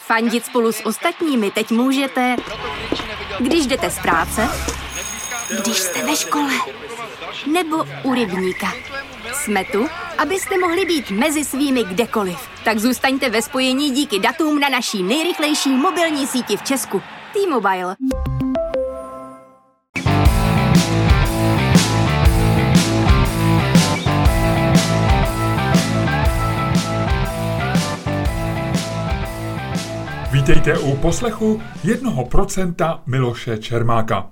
Fandit spolu s ostatními teď můžete, když jdete z práce, když jste ve škole, nebo u rybníka. Jsme tu, abyste mohli být mezi svými kdekoliv. Tak zůstaňte ve spojení díky datům na naší nejrychlejší mobilní síti v Česku. T-Mobile. Vítejte u poslechu 1% Miloše Čermáka.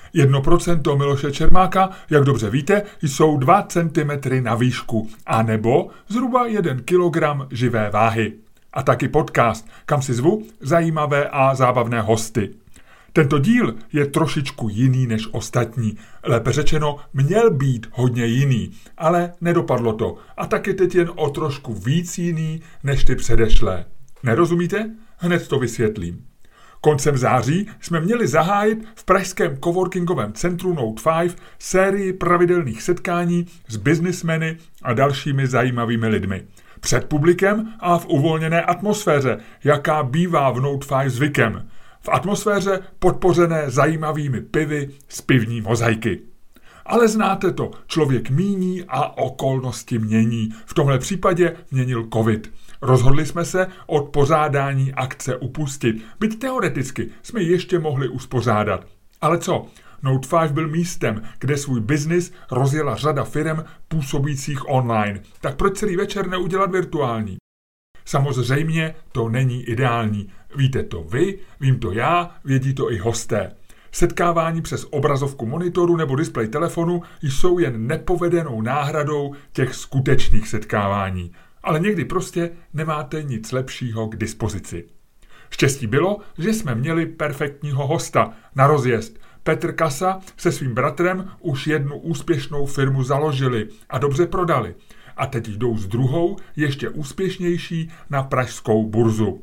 1% Miloše Čermáka, jak dobře víte, jsou 2 cm na výšku, anebo zhruba 1 kg živé váhy. A taky podcast, kam si zvu zajímavé a zábavné hosty. Tento díl je trošičku jiný než ostatní. Lépe řečeno, měl být hodně jiný, ale nedopadlo to. A taky teď jen o trošku víc jiný než ty předešlé. Nerozumíte? Hned to vysvětlím. Koncem září jsme měli zahájit v pražském coworkingovém centru Note 5 sérii pravidelných setkání s biznismeny a dalšími zajímavými lidmi. Před publikem a v uvolněné atmosféře, jaká bývá v Note 5 zvykem. V atmosféře podpořené zajímavými pivy z pivní mozaiky. Ale znáte to, člověk míní a okolnosti mění. V tomhle případě měnil covid. Rozhodli jsme se od pořádání akce upustit, byť teoreticky jsme ji ještě mohli uspořádat. Ale co? Note 5 byl místem, kde svůj biznis rozjela řada firem působících online. Tak proč celý večer neudělat virtuální? Samozřejmě to není ideální. Víte to vy, vím to já, vědí to i hosté. Setkávání přes obrazovku monitoru nebo displej telefonu jsou jen nepovedenou náhradou těch skutečných setkávání. Ale někdy prostě nemáte nic lepšího k dispozici. Štěstí bylo, že jsme měli perfektního hosta na rozjezd. Petr Kasa se svým bratrem už jednu úspěšnou firmu založili a dobře prodali. A teď jdou s druhou, ještě úspěšnější, na pražskou burzu.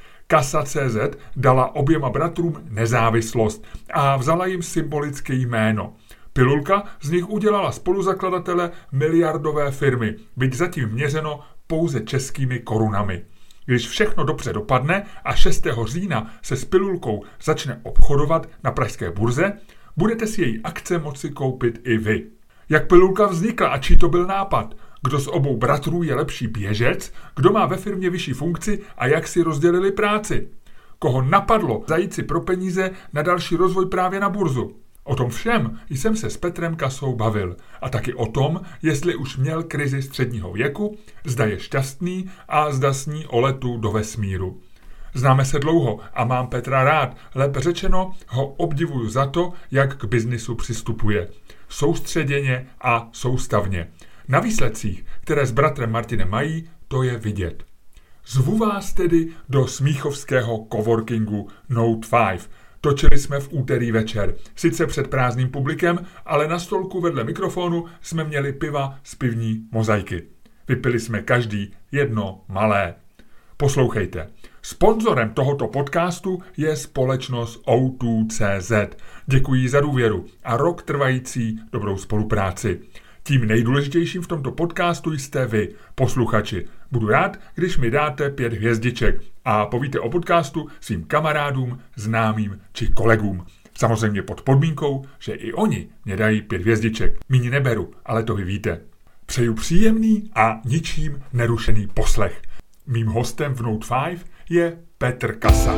Kasa.cz dala oběma bratrům nezávislost a vzala jim symbolické jméno. Pilulka z nich udělala spoluzakladatele miliardové firmy, byť zatím měřeno pouze českými korunami. Když všechno dobře dopadne a 6. října se s Pilulkou začne obchodovat na pražské burze, budete si její akce moci koupit i vy. Jak Pilulka vznikla a čí to byl nápad? Kdo z obou bratrů je lepší běžec? Kdo má ve firmě vyšší funkci a jak si rozdělili práci? Koho napadlo zajít si pro peníze na další rozvoj právě na burzu? O tom všem jsem se s Petrem Kasou bavil. A taky o tom, jestli už měl krizi středního věku, zda je šťastný a zda sní o letu do vesmíru. Známe se dlouho a mám Petra rád, lépe řečeno ho obdivuju za to, jak k biznisu přistupuje. Soustředěně a soustavně. Na výsledcích, které s bratrem Martinem mají, to je vidět. Zvu vás tedy do smíchovského coworkingu Note 5. Točili jsme v úterý večer, sice před prázdným publikem, ale na stolku vedle mikrofonu jsme měli piva z pivní mozaiky. Vypili jsme každý jedno malé. Poslouchejte. Sponzorem tohoto podcastu je společnost O2.cz. Děkuji za důvěru a rok trvající dobrou spolupráci. Tím nejdůležitějším v tomto podcastu jste vy, posluchači. Budu rád, když mi dáte 5 hvězdiček a povíte o podcastu svým kamarádům, známým či kolegům. Samozřejmě pod podmínkou, že i oni mě dají 5 hvězdiček. Míň neberu, ale to vy víte. Přeju příjemný a ničím nerušený poslech. Mým hostem v Note 5 je Petr Kasa.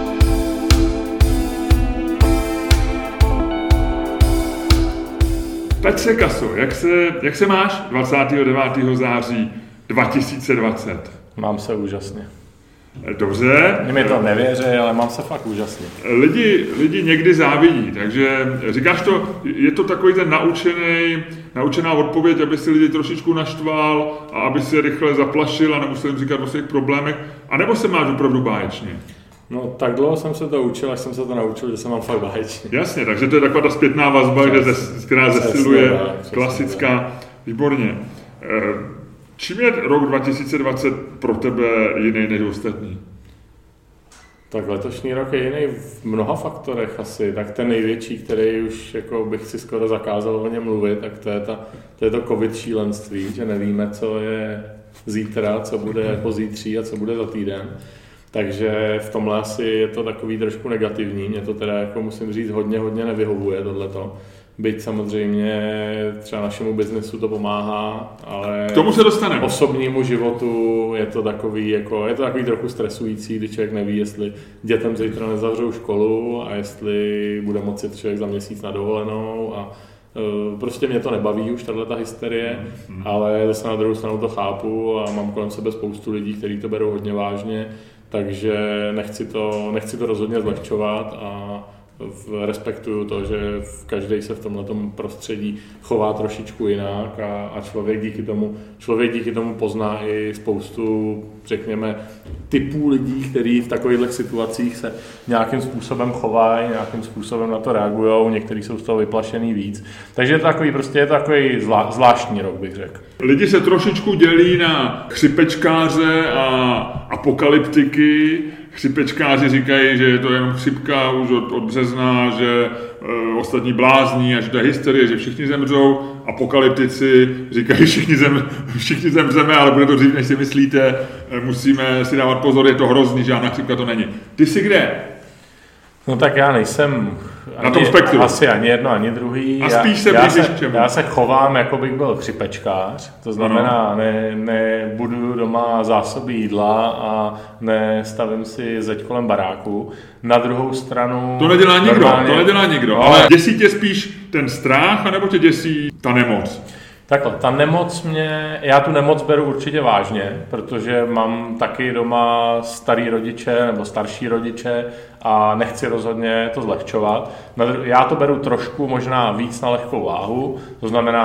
Petře Kaso, jak se máš 29. září 2020? Mám se úžasně. Dobře. Mě to nevěří, ale mám se fakt úžasně. Lidi někdy závidí, takže říkáš to, je to takový ten naučená odpověď, aby si lidi trošičku naštval a aby si je rychle zaplašil a nemusel jim říkat o svých problémech, anebo se máš opravdu báječně? No tak dlouho jsem se to učil, až jsem se to naučil, že se mám fakt báječně. Jasně, takže to je taková ta zpětná vazba, která zesiluje, klasická, výborně. Čím je rok 2020 pro tebe jiný než ostatní? Tak letošní rok je jiný v mnoha faktorech asi. Tak ten největší, který už jako bych si skoro zakázal o něm mluvit, tak to je to covid šílenství, že nevíme, co je zítra, co bude pozítří a co bude za týden. Takže v tomhle asi je to takový trošku negativní. Mě to teda, jako musím říct, hodně nevyhovuje tohleto. Byť samozřejmě třeba našemu biznesu to pomáhá, ale k tomu se dostaneme. Osobnímu životu je to takový trochu stresující, když člověk neví, jestli dětem zítra nezavřou školu a jestli bude moci člověk za měsíc na dovolenou a prostě mě to nebaví už tato hysterie, ale zase na druhou stranu to chápu a mám kolem sebe spoustu lidí, kteří to berou hodně vážně, takže nechci to rozhodně zlehčovat a respektuju to, že každý se v tomhletom prostředí chová trošičku jinak a člověk díky tomu pozná i spoustu, řekněme, typů lidí, kteří v takovýchto situacích se nějakým způsobem chovají, nějakým způsobem na to reagují, někteří jsou z toho vyplašený víc. Takže je to takový zvláštní rok, bych řekl. Lidi se trošičku dělí na chřipečkáře a apokalyptiky. Chřipečkáři říkají, že je to jenom chřipka už od března, že ostatní blázní a že to je hysterie, že všichni zemřou. Apokalyptici říkají, všichni zemřeme, ale bude to dřív, než si myslíte. Musíme si dávat pozor, je to hrozný, žádná chřipka to není. Ty jsi kde? No tak já nejsem na tom spektru. Asi ani jedno, ani druhý. A spíš se blížíš k čemu? Já se chovám, jako bych byl chřipečkář, to znamená, nebudu doma zásoby jídla a nestavím si zeď kolem baráku. Na druhou stranu... To nedělá nikdo, ale děsí tě spíš ten strach, anebo tě děsí ta nemoc? Takhle, já tu nemoc beru určitě vážně, protože mám taky doma starý rodiče nebo starší rodiče a nechci rozhodně to zlehčovat. Já to beru trošku možná víc na lehkou váhu, to znamená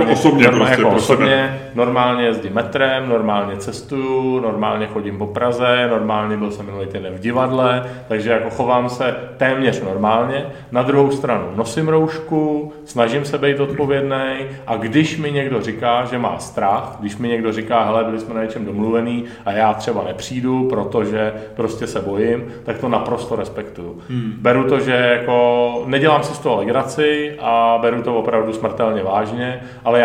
normálně jezdím metrem, normálně cestuju, normálně chodím po Praze, normálně byl jsem minulý týden v divadle, takže jako chovám se téměř normálně. Na druhou stranu nosím roušku, snažím se být odpovědný a když mi někdo říká, že má strach, když mi někdo říká, hele, byli jsme na něčem domluvený a já třeba nepřijdu, protože prostě se bojím, tak to naprosto respektuju. Beru to, že jako nedělám si z toho legraci a beru to opravdu smrtelně vážně, ale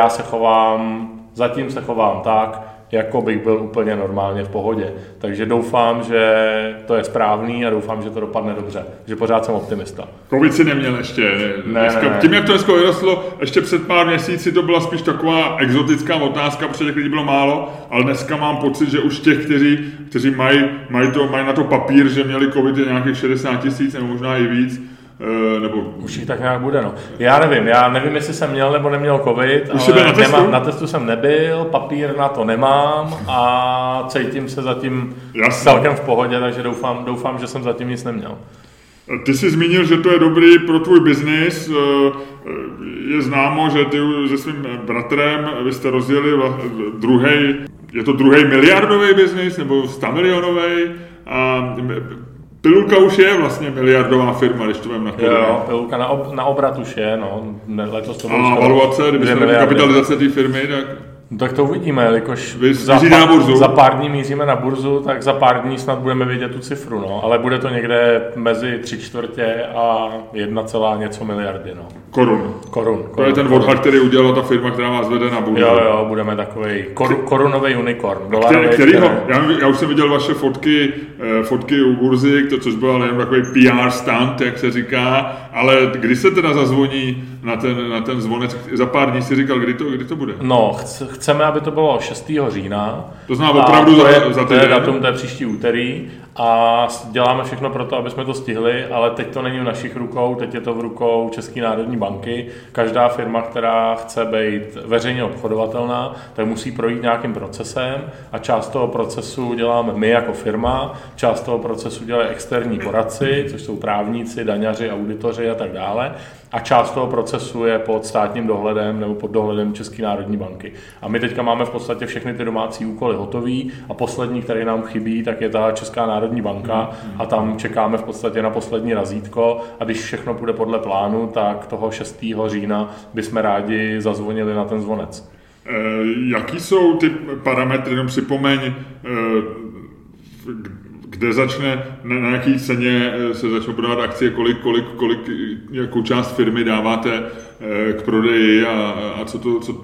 zatím se chovám tak, jako bych byl úplně normálně v pohodě. Takže doufám, že to je správný a doufám, že to dopadne dobře. Že pořád jsem optimista. Covid si neměl ještě. Ne. Tím, jak to dneska vyrostlo, ještě před pár měsíci to byla spíš taková exotická otázka, protože těch lidí bylo málo, ale dneska mám pocit, že už těch, kteří mají na to papír, že měli covid je nějakých 60 000 nebo možná i víc, nebo... Už jich tak nějak bude, no. Já nevím, jestli jsem měl nebo neměl covid, ale na testu jsem nebyl, papír na to nemám a cítím se zatím celkem v pohodě, takže doufám, že jsem zatím nic neměl. Ty jsi zmínil, že to je dobrý pro tvůj biznis. Je známo, že ty se svým bratrem vy jste rozjeli je to druhý miliardový biznis nebo 100 milionový. Pilulka už je vlastně miliardová firma, když to vem na chvíli. Jo, Pilulka na obrat už je, no. Letos to bylo skoro. A valuace, kdyby jsme kapitalizace té firmy, tak... Tak to uvidíme, jelikož za pár dní míříme na burzu, tak za pár dní snad budeme vědět tu cifru, no. Ale bude to někde mezi 3/4 a 1, něco miliardy, no. Korun. To je ten odhad, který udělala ta firma, která vás vede na burzu. Jo, budeme takovej korunový unicorn. Já už jsem viděl vaše fotky u burzy, což byl jen takový PR stunt, jak se říká, ale kdy se teda zazvoní na ten zvonec? Za pár dní si říkal, kdy to bude? No, chceme, aby to bylo 6. října. To znamená opravdu za to je datum, to je příští úterý a děláme všechno pro to, aby jsme to stihli, ale teď to není v našich rukou, teď je to v rukou České národní banky. Každá firma, která chce být veřejně obchodovatelná, tak musí projít nějakým procesem a část toho procesu děláme my jako firma, část toho procesu dělají externí poradci, což jsou právníci, daňaři, auditoři a tak dále. A část toho procesu je pod státním dohledem nebo pod dohledem České národní banky. A my teďka máme v podstatě všechny ty domácí úkoly hotový a poslední, který nám chybí, tak je ta Česká národní banka a tam čekáme v podstatě na poslední razítko a když všechno půjde podle plánu, tak toho 6. října bychom rádi zazvonili na ten zvonec. Jaký jsou ty parametry, jenom připomeň, kde začne, na jaký ceně se začnou prodávat akcie, jakou část firmy dáváte k prodeji a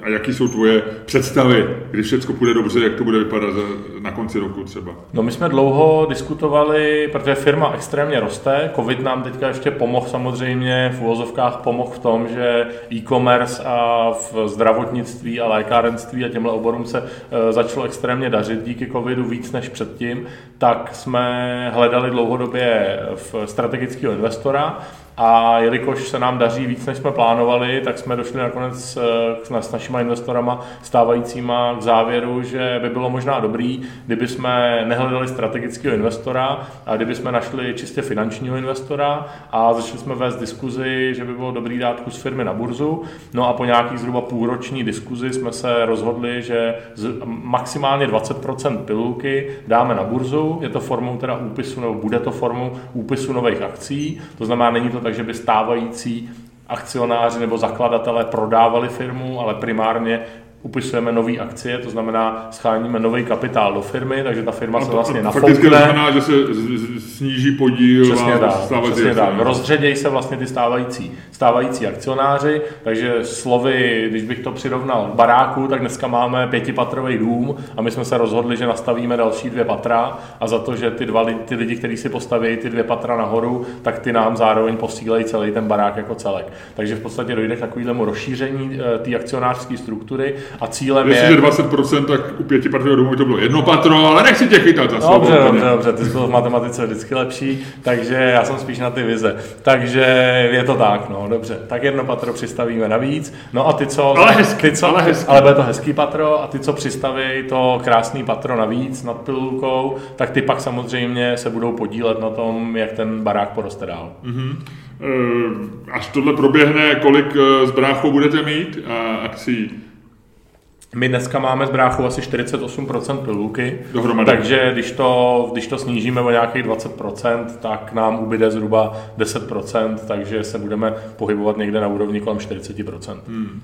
A jaký jsou tvoje představy, když všechno půjde dobře, jak to bude vypadat na konci roku třeba? No my jsme dlouho diskutovali, protože firma extrémně roste, covid nám teďka ještě pomohl samozřejmě, v uvozovkách pomohl v tom, že e-commerce a v zdravotnictví a lékárenství a těmhle oborům se začalo extrémně dařit díky covidu víc než předtím, tak jsme hledali dlouhodobě strategického investora. A jelikož se nám daří víc, než jsme plánovali, tak jsme došli nakonec s našimi investorama stávajícíma k závěru, že by bylo možná dobrý, kdyby jsme nehledali strategického investora a kdyby jsme našli čistě finančního investora a začali jsme vést diskuzi, že by bylo dobrý dát kus firmy na burzu. No a po nějakých zhruba půlroční diskuzi jsme se rozhodli, že maximálně 20% pilulky dáme na burzu. Je to formou teda úpisu, nebo bude to formou úpisu nových akcí. To znamená, není to tak, že by stávající akcionáři nebo zakladatelé prodávali firmu, ale primárně upisujeme nové akcie, to znamená scháníme nový kapitál do firmy, takže ta firma se vlastně nafoukne. Fakticky to znamená, že se sníží podíl. Přesně tak. Rozředějí se vlastně ty stávající akcionáři, takže slovy, když bych to přirovnal k baráku, tak dneska máme 5patrový dům a my jsme se rozhodli, že nastavíme další 2 patra a za to, že ty lidi, kteří si postaví ty 2 patra nahoru, tak ty nám zároveň posílají celý ten barák jako celek. Takže v podstatě dojde k takovému rozšíření té akcionářské struktury. A cílem je... Jestliže 20%, tak u 5patrového domu to bylo 1 patro, ale nechci tě chytat za slovo. Dobře, ty jsi byl v matematice vždycky lepší, takže já jsem spíš na ty vize. Takže je to tak, no dobře. Tak 1 patro přistavíme navíc, no a ty co... Ale hezký. Ale bude to hezký patro a ty co přistaví to krásný patro navíc nad pilulkou, tak ty pak samozřejmě se budou podílet na tom, jak ten barák poroste dál. Mm-hmm. Až tohle proběhne, kolik s bráchou budete mít akcí? My dneska máme s bráchou asi 48% pilulky, dohromady. Takže když to snížíme o nějakých 20%, tak nám ubyde zhruba 10%, takže se budeme pohybovat někde na úrovni kolem 40%.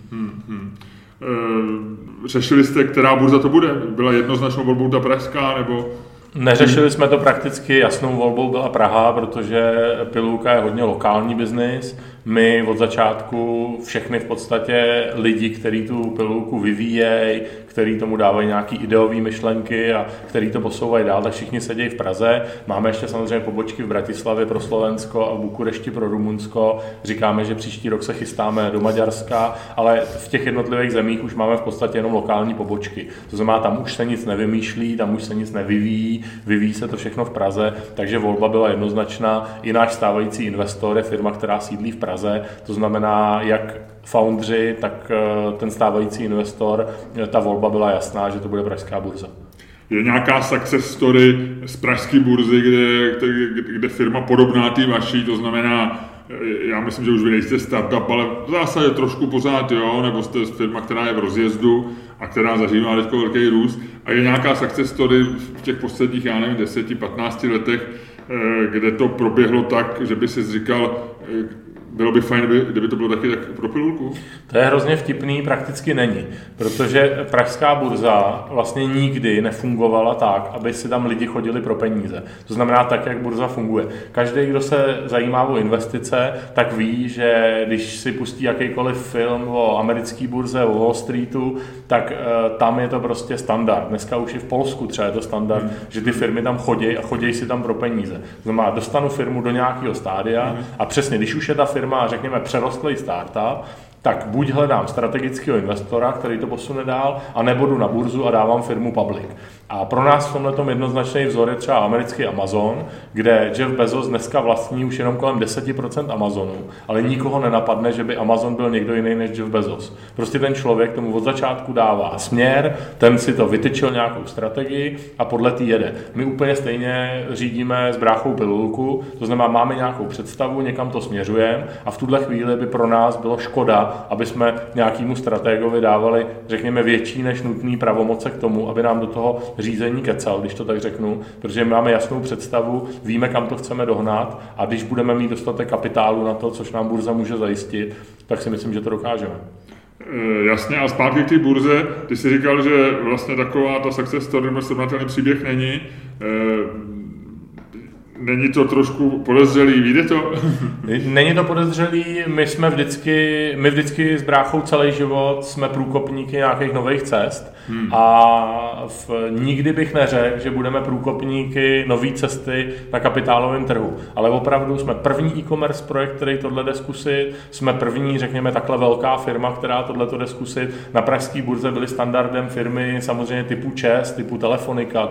Řešili jste, která burza to bude? Byla jednoznačnou volbou ta pražská, nebo... Neřešili jsme to prakticky, jasnou volbou byla Praha, protože pilulka je hodně lokální biznis. My od začátku všechny v podstatě lidi, kteří tu pilulku vyvíjejí, kteří tomu dávají nějaký ideové myšlenky a kteří to posouvají dál, tak všichni sedí v Praze. Máme ještě samozřejmě pobočky v Bratislavě pro Slovensko a v Bukurešti pro Rumunsko. Říkáme, že příští rok se chystáme do Maďarska, ale v těch jednotlivých zemích už máme v podstatě jenom lokální pobočky. To znamená, tam už se nic nevymýšlí, tam už se nic nevyvíjí, vyvíjí se to všechno v Praze, takže volba byla jednoznačná. I náš stávající investor je firma, která sídlí v Praze, to znamená, jak foundři, tak ten stávající investor, ta volba byla jasná, že to bude pražská burza. Je nějaká success story z pražské burzy, kde firma podobná té vaší, to znamená, já myslím, že už vy nejste startup, ale v zásadě trošku pořád, jo, nebo jste firma, která je v rozjezdu a která zažívá teď velký růst. A je nějaká success story v těch posledních, 10-15 letech, kde to proběhlo tak, že by si říkal, bylo by fajn, kdyby to bylo taky tak pro pilulku? To je hrozně vtipný, prakticky není, protože pražská burza vlastně nikdy nefungovala tak, aby si tam lidi chodili pro peníze. To znamená tak, jak burza funguje. Každý, kdo se zajímá o investice, tak ví, že když si pustí jakýkoliv film o americké burze, o Wall Streetu, tak tam je to prostě standard. Dneska už i v Polsku třeba je to standard, že ty firmy tam chodí a chodí si tam pro peníze. To znamená, dostanu firmu do nějakého stádia a přesně, když už je ta firma, řekněme, přerostlý startup, tak buď hledám strategického investora, který to posune dál, anebo jdu na burzu a dávám firmu public. A pro nás v tomhletom jednoznačný vzor je třeba americký Amazon, kde Jeff Bezos dneska vlastní už jenom kolem 10% Amazonu, ale nikoho nenapadne, že by Amazon byl někdo jiný než Jeff Bezos. Prostě ten člověk tomu od začátku dává směr, ten si to vytyčil nějakou strategii a podle té jede. My úplně stejně řídíme s bráchou pilulku, to znamená, máme nějakou představu, někam to směřujeme a v tuhle chvíli by pro nás bylo škoda, aby jsme nějakému strategovi dávali, řekněme, větší než nutný pravomoce k tomu, aby nám do toho řízení kecal, když to tak řeknu, protože my máme jasnou představu, víme, kam to chceme dohnat a když budeme mít dostatek kapitálu na to, což nám burza může zajistit, tak si myslím, že to dokážeme. Jasně, a zpátky k té burze, ty jsi říkal, že vlastně taková ta success story nebo srovnatelný příběh není. Není to trošku podezřelý, víte to? Není to podezřelý, my vždycky s bráchou celý život jsme průkopníky nějakých nových cest a nikdy bych neřekl, že budeme průkopníky nový cesty na kapitálovém trhu, ale opravdu jsme první e-commerce projekt, který tohle jde zkusit, jsme první, řekněme, takhle velká firma, která tohle jde zkusit. Na pražské burze byly standardem firmy samozřejmě typu ČEZ, typu Telefonika,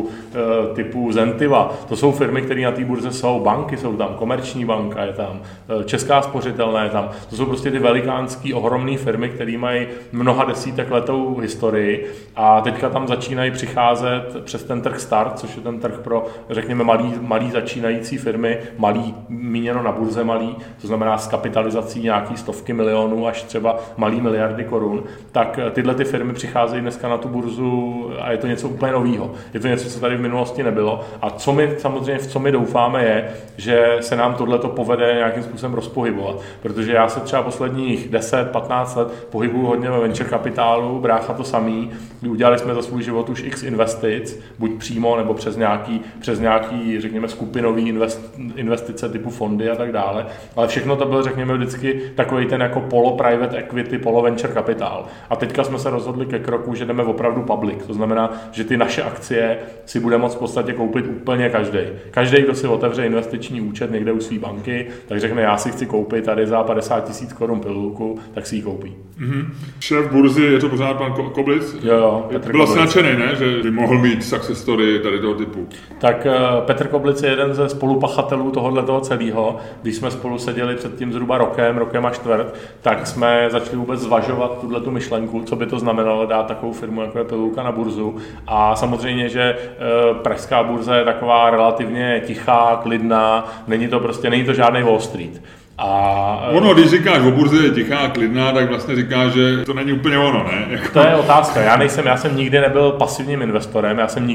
typu Zentiva. To jsou firmy, které na té burze jsou, banky jsou tam, Komerční banka je tam, Česká spořitelná je tam. To jsou prostě ty velikánský, ohromné firmy, které mají mnoha desítek letou historii a teďka tam začínají přicházet přes ten trh start, což je ten trh pro, řekněme, malý začínající firmy, malý, míněno na burze malý, to znamená s kapitalizací nějaký stovky milionů až třeba malý miliardy korun, tak tyhle ty firmy přicházejí dneska na tu burzu a je to něco úplně novýho. Je to něco, co tady v minulosti nebylo a v co my doufáme je, že se nám tohleto povede nějakým způsobem rozpohybovat, protože já se třeba posledních 10-15 let pohybuju hodně ve venture kapitálu, brácha to samý, udělali jsme za svůj život už x investic, buď přímo nebo přes nějaký řekněme skupinový investice typu fondy a tak dále, ale všechno to byl řekněme vždycky takový ten jako polo private equity, polo venture kapitál. A teďka jsme se rozhodli ke kroku, že jdeme opravdu public, to znamená, že ty naše akcie si bude moct v podstatě koupit úplně každý. Každý, kdo si otevře investiční účet někde u své banky, tak řekne, já si chci koupit tady za 50 000 korun pilulku, tak si ji koupí. Mm-hmm. Šéf burzy, je to pořád pan Koblic? Jo, Petr Byl Koblic. nadšený, ne? Že by mohl mít success story tady toho typu. Tak Petr Koblic je jeden ze spolupachatelů tohoto celého. Když jsme spolu seděli před tím zhruba rokem a čtvrt, tak jsme začali vůbec zvažovat tuhletu myšlenku, co by to znamenalo dát takovou firmu, jako je pilulka, na burzu. A samozřejmě, že pražská burza je taková relativně tichá, klidná, není to žádný Wall Street. Ono, když říkáš o burze je tichá a klidná, tak vlastně říkáš, že to není úplně ono, ne? Jako... To je otázka. Já jsem nikdy nebyl pasivním investorem, já jsem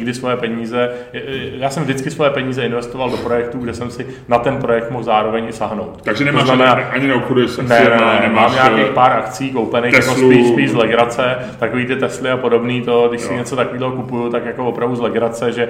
vždycky svoje peníze investoval do projektů, kde jsem si na ten projekt mohl zároveň i sahnout. Takže nemáš ani neobchoduješ s akciemi, mám nějakých pár akcí koupených, jako spíš z legrace, takový ty Tesly a podobný, to, když si něco takového kupuju, tak jako opravdu z legrace, že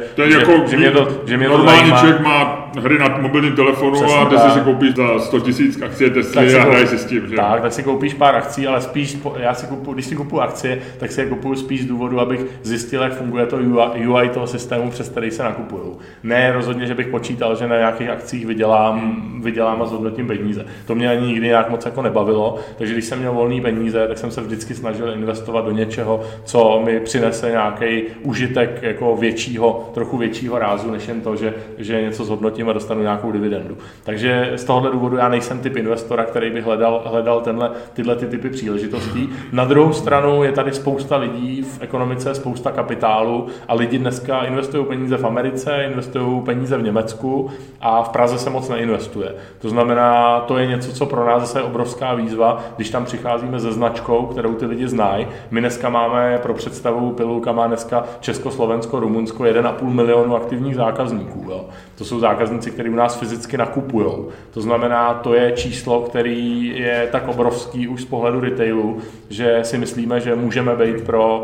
mě to normální člověk má hry na mobilním telefonu a ty si koupíš za 100 000 akcie Tesly a hraješ si s tím, že? Tak si koupíš pár akcí, ale spíš, když si kupuju akcie, tak si je kupuju spíš z důvodu, abych zjistil, jak funguje to UI toho systému, přes který se nakupuju. Ne rozhodně, že bych počítal, že na nějakých akcích vydělám a zhodnotím peníze. To mě ani nikdy nějak moc jako nebavilo, takže když jsem měl volný peníze, tak jsem se vždycky snažil investovat do něčeho, co mi přinese nějaký užitek jako trochu většího rázu, než jen to, že něco zhodnotím a dostanu nějakou dividendu. Takže z tohohle důvodu já nejsem typ investora, který by hledal tyhle typy příležitostí. Na druhou stranu je tady spousta lidí v ekonomice, spousta kapitálu a lidi dneska investují peníze v Americe, investují peníze v Německu a v Praze se moc neinvestuje. To znamená, to je něco, co pro nás zase je obrovská výzva, když tam přicházíme se značkou, kterou ty lidi znají. My dneska máme, pro představu, pilulka má dneska Česko, Slovensko, Rumunsko 1,5 milionu aktivních zákazníků. Jo. To jsou zákazníci, kteří u nás fyzicky nakupujou. To znamená, to je číslo, který je tak obrovský už z pohledu retailu, že si myslíme, že můžeme být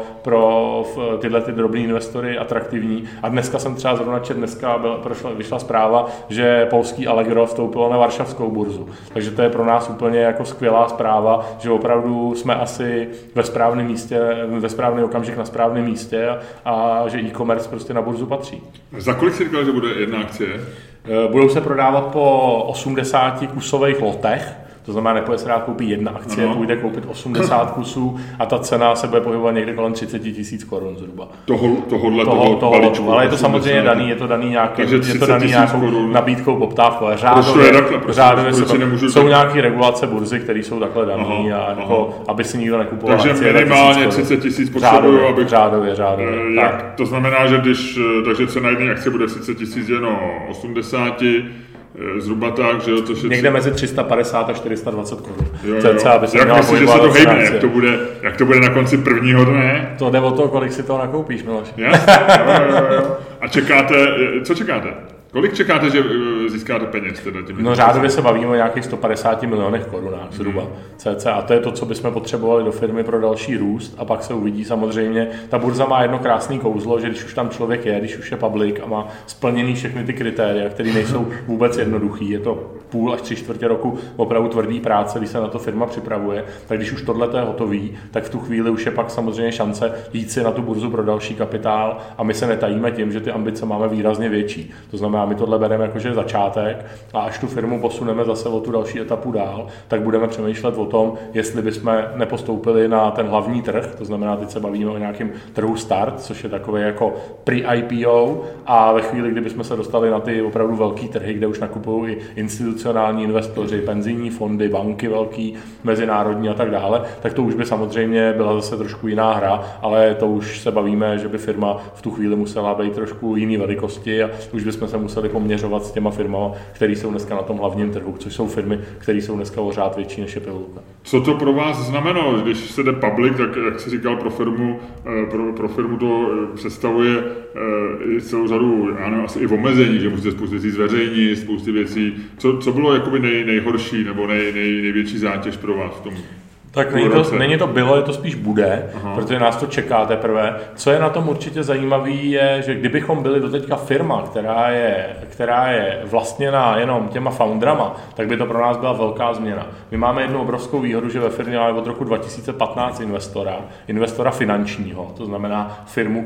pro tyhle ty drobné investory atraktivní. A dneska jsem třeba zrovna vyšla zpráva, že polský Allegro vstoupilo na varšavskou burzu. Takže to je pro nás úplně jako skvělá zpráva, že opravdu jsme asi ve správném místě, ve správný okamžik na správném místě a že e-commerce prostě na burzu patří. Za kolik si říkal, že bude jedna akcie? Budou se prodávat po 80 kusových lotech, to znamená, nepůjde se rád koupit jedna akcie, půjde koupit 80 kusů a ta cena se bude pohybovat někde kolem 30 000 korun zhruba. Tohohle balíčku, ale je to samozřejmě daný, je to daný nějakou nabídkou, poptávkou. Řádově jsou nějaké regulace burzy, které jsou takhle daný a jako, aby si nikdo nekupoval akcie. Takže minimálně 30 000 potřebuju, abych... Řádově. To znamená, že takže cena jedné akcie bude 30 000 jen o 80, zhruba tak, že jo, to někde mezi 350 a 420 korun. Jak myslíš, že se to hejbne, jak to bude na konci prvního dne? To jde o to, kolik si toho nakoupíš, Miloš. A co čekáte? Kolik čekáte, že získáte peněz? No řádově se bavíme o nějakých 150 milionech korunách zhruba. cca. A to je to, co bychom potřebovali do firmy pro další růst a pak se uvidí samozřejmě. Ta burza má jedno krásné kouzlo, že když už tam člověk je, když už je public a má splněný všechny ty kritéria, které nejsou vůbec jednoduchý, je to půl až 3/4 roku opravdu tvrdý práce, když se na to firma připravuje, tak když už tohle je hotový, tak v tu chvíli už je pak samozřejmě šance jít si na tu burzu pro další kapitál a my se netajíme tím, že ty ambice máme výrazně větší. To znamená, my tohle bereme jakože začátek a až tu firmu posuneme zase o tu další etapu dál, tak budeme přemýšlet o tom, jestli bychom nepostoupili na ten hlavní trh, to znamená, teď se bavíme o nějakém trhu start, což je takové jako pre-IPO a ve chvíli, kdybychom se dostali na ty opravdu velký trhy, kde už nakupují i institucionální investoři, penzijní fondy, banky velký, mezinárodní a tak dále, tak to už by samozřejmě byla zase trošku jiná hra, ale to už se bavíme, že by firma v tu chvíli musela být trošku jiný velikosti a už bychom se museli poměřovat s těma firmama, které jsou dneska na tom hlavním trhu, což jsou firmy, které jsou dneska o řád větší než je Pilulka. Co to pro vás znamenalo, když se jde public, tak jak jsi říkal, pro firmu to představuje celou řadu, já nevím, asi i omezení, že musíte spousty věcí zveřejnit, spousty věcí. Co bylo jakoby nejhorší nebo největší zátěž pro vás v tom? Tak není to bylo, je to spíš bude, protože nás to čeká teprve. Co je na tom určitě zajímavý je, že kdybychom byli doteďka firma, která je vlastněná jenom těma foundrama, tak by to pro nás byla velká změna. My máme jednu obrovskou výhodu, že ve firmě máme od roku 2015 investora finančního, to znamená firmu,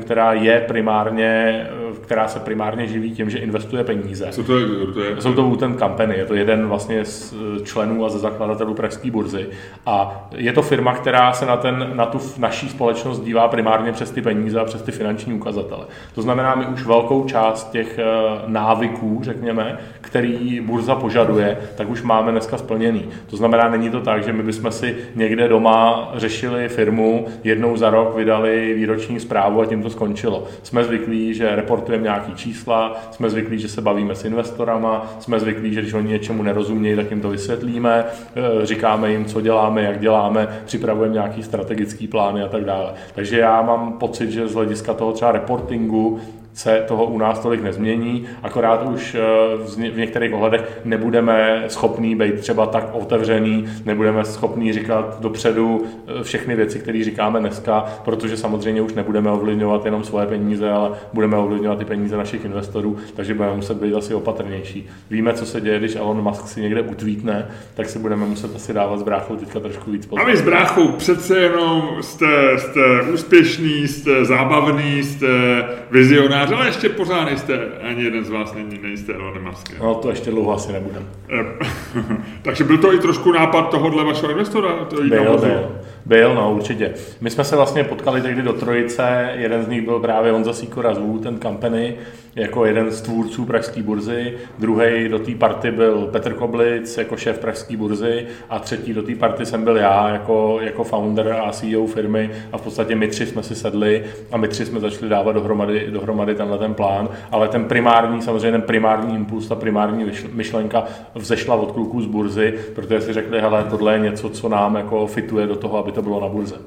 která se primárně živí tím, že investuje peníze. Co to je? Jsou to Wootend Company, je to jeden vlastně z členů a ze zakladatelů pražské burzy a je to firma, která se na tu naší společnost dívá primárně přes ty peníze a přes ty finanční ukazatele. To znamená, my už velkou část těch návyků, řekněme, který burza požaduje, tak už máme dneska splněný. To znamená, není to tak, že my bychom si někde doma řešili firmu, jednou za rok vydali výroční zprávu a tím to skončilo. Jsme zvyklí, že reportujeme nějaký čísla, jsme zvyklí, že se bavíme s investorama, jsme zvyklí, že když oni něčemu nerozumějí, tak jim to vysvětlíme, říkáme jim, co děláme, jak děláme, připravujeme nějaký strategický plány a tak dále. Takže já mám pocit, že z hlediska toho třeba reportingu se toho u nás tolik nezmění, akorát už v některých ohledech nebudeme schopní být třeba tak otevřený, nebudeme schopní říkat dopředu všechny věci, které říkáme dneska, protože samozřejmě už nebudeme ovlivňovat jenom svoje peníze, ale budeme ovlivňovat i peníze našich investorů, takže budeme muset být asi opatrnější. Víme, co se děje, když Elon Musk si někde utvítne, tak si budeme muset asi dávat s bráchou teďka trošku víc pozor. A vy s bráchou přece jenom jste úspěšný, jste zábavný, jste vizionář, ale ještě pořád nejste, ani jeden z vás nejste Elon Musk. No to ještě dlouho asi nebudem. Takže byl to i trošku nápad tohohle vašeho investora? Byl, no určitě. My jsme se vlastně potkali tehdy do trojice, jeden z nich byl právě Honza Sýkora z Wootend Company, jako jeden z tvůrců pražské burzy, druhý do té party byl Petr Koblic jako šéf pražské burzy a třetí do té party jsem byl já jako founder a CEO firmy a v podstatě my tři jsme si sedli a my tři jsme začali dávat dohromady tenhle ten plán, ale ten primární impuls, ta primární myšlenka vzešla od kluků z burzy, protože si řekli, hele, tohle je něco, co nám jako fituje do toho, aby to bylo na burze.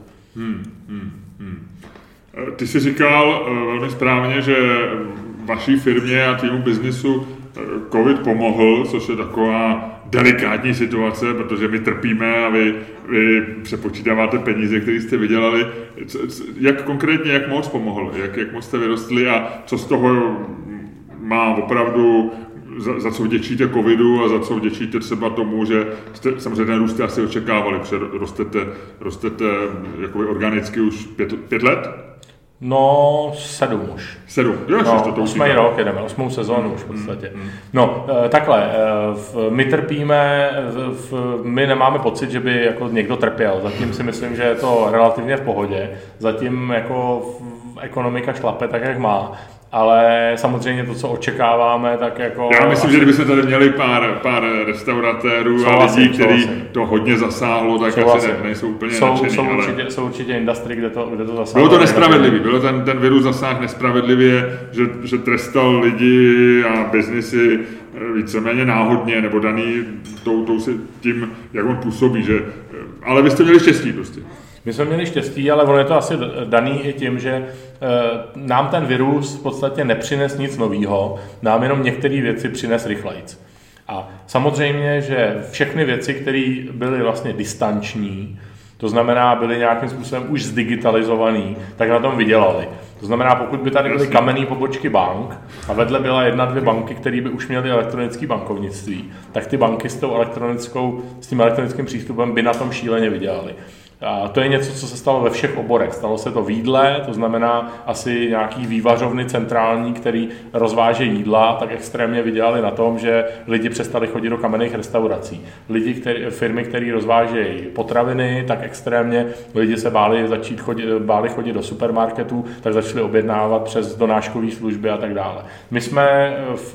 Ty jsi říkal velmi správně, že vaší firmě a týmu biznisu COVID pomohl, což je taková delikátní situace, protože my trpíme a vy přepočítáváte peníze, které jste vydělali. Jak konkrétně, jak moc pomohl? Jak moc jste vyrostli a co z toho má opravdu, za co vděčíte covidu a za co vděčíte třeba tomu, že jste, samozřejmě ten růst asi očekávali, protože rostete jakoby organicky už 5 let? No, 7 už. 7, jo, no, to 8. rok jedeme, 8. sezónu už v podstatě. No, takhle, my trpíme, my nemáme pocit, že by jako někdo trpěl, zatím si myslím, že je to relativně v pohodě, zatím jako ekonomika šlape tak, jak má. Ale samozřejmě to, co očekáváme, tak jako... Já myslím, že kdybychom tady měli pár restauratérů a lidí, který to hodně zasáhlo, tak asi nejsou úplně nadšený. Jsou určitě industry, kde to zasáhlo. Bylo to nespravedlivý, bylo ten virus zasáhl nespravedlivě, že trestal lidi a biznisy víceméně náhodně, nebo daný tím, jak on působí, že... Ale vy jste měli štěstí prostě. My jsme měli štěstí, ale ono je to asi daný i tím, že nám ten virus v podstatě nepřines nic novýho, nám jenom některé věci přines rychlejc. A samozřejmě, že všechny věci, které byly vlastně distanční, to znamená, byly nějakým způsobem už zdigitalizovaný, tak na tom vydělali. To znamená, pokud by tady byly kamenné pobočky bank a vedle byla 1-2 banky, které by už měly elektronické bankovnictví, tak ty banky s tím elektronickým přístupem by na tom šíleně vydělaly. A to je něco, co se stalo ve všech oborech. Stalo se to v jídle, to znamená asi nějaký vývařovny centrální, který rozvážejí jídla, tak extrémně vydělali na tom, že lidi přestali chodit do kamenných restaurací. Firmy, které rozvážejí potraviny, tak extrémně lidi se báli chodit do supermarketů, tak začali objednávat přes donáškové služby a tak dále. My jsme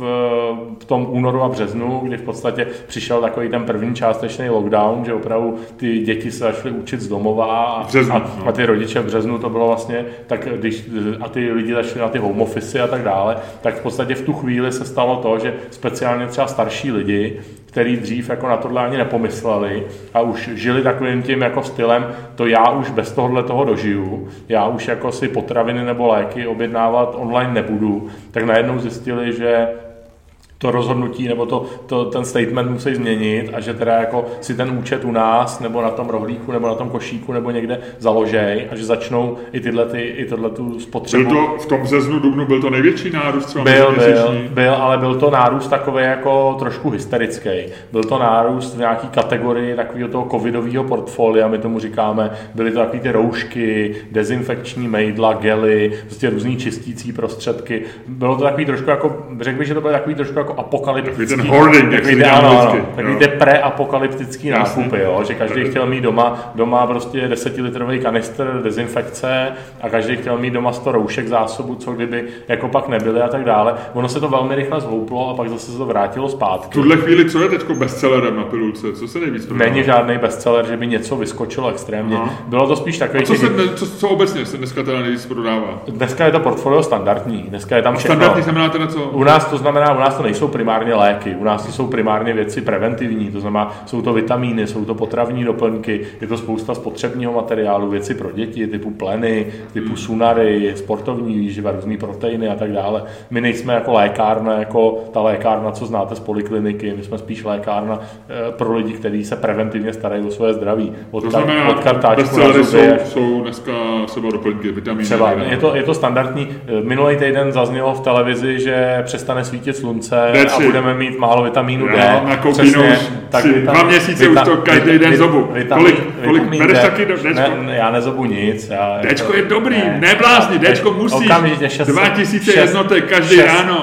v tom únoru a březnu, kdy v podstatě přišel takový ten první částečný lockdown, že opravdu ty děti se začaly učit z domova a ty rodiče v březnu to bylo vlastně, tak a ty lidi začali na ty home office a tak dále, tak v podstatě v tu chvíli se stalo to, že speciálně třeba starší lidi, který dřív jako na tohle ani nepomysleli a už žili takovým tím jako stylem, to já už bez tohohle toho dožiju, já už jako si potraviny nebo léky objednávat online nebudu, tak najednou zjistili, že to rozhodnutí nebo ten statement musí změnit a že teda jako si ten účet u nás nebo na tom rohlíku nebo na tom košíku nebo někde založej a že začnou i tohletu spotřebu. Byl to v tom březnu, dubnu byl to největší nárůst třeba? Ale byl to nárůst takový jako trošku hysterický. Byl to nárůst v nějaký kategorii takového toho covidového portfolia, my tomu říkáme, byly to takový ty roušky, dezinfekční mejdla, gely, prostě různý čistící prostředky. Bylo to takový trošku jako, řekl bych, že to bylo takový trošku jako apokalyptický. Takový ten hoarding, takový ty preapokalyptický nákupy, jo, že každý chtěl mít doma prostě 10-litrový kanistr dezinfekce a každý chtěl mít doma 100 roušek zásobu, co kdyby jako pak nebyly a tak dále. Ono se to velmi rychle zhouplo a pak zase se to vrátilo zpátky. V tuhle chvíli co je teďko bestsellerem na pilulce? Co se nejvíc prodává? Není žádný bestseller, že by něco vyskočilo extrémně. Bylo to spíš takový... Co obecně se dneska teda nejvíc prodává? Dneska je to portfolio standardní. Dneska je tam všechno. Standardní znamená teda co? U nás to nejsou primárně léky, u nás to jsou primárně věci preventivní, to znamená, jsou to vitamíny, jsou to potravní doplňky, je to spousta spotřebního materiálu, věci pro děti, typu pleny, typu sunary, sportovní výživa, různý proteiny a tak dále. My nejsme jako lékárna, jako ta lékárna, co znáte z polikliniky, my jsme spíš lékárna pro lidi, kteří se preventivně starají o své zdraví. Od kartáčku na zuby. Jsou dneska třeba doplňky, vitamíny. Třeba, je to standardní. Minulý týden zaznělo v televizi, že přestane svítit slunce a budeme mít málo vitamínu D. Přesně, tak 2 měsíce už to každý den zobu. Kolik bereš taky do Dčko? Já nezobu nic. Dčko je dobrý, neblázni, Dčko musíš. 2000 jednotek každý ráno.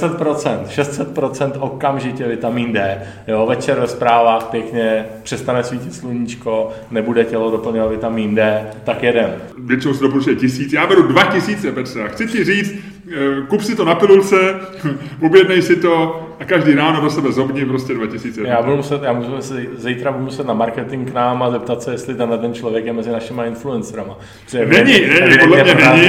600% okamžitě vitamin D. Jo, večer ve zprávách pěkně přestane svítit sluníčko, nebude tělo doplňovat vitamin D, tak jedem. Většinou se doporučuje 1000, já beru 2000, Petře. Chci ti říct, kup si to na pilulce, objednej si to a každý ráno do sebe zobni prostě 2000. Zítra budu muset na marketing k nám a zeptat se, jestli ten člověk je mezi našima influencerama. Není, podle mě není,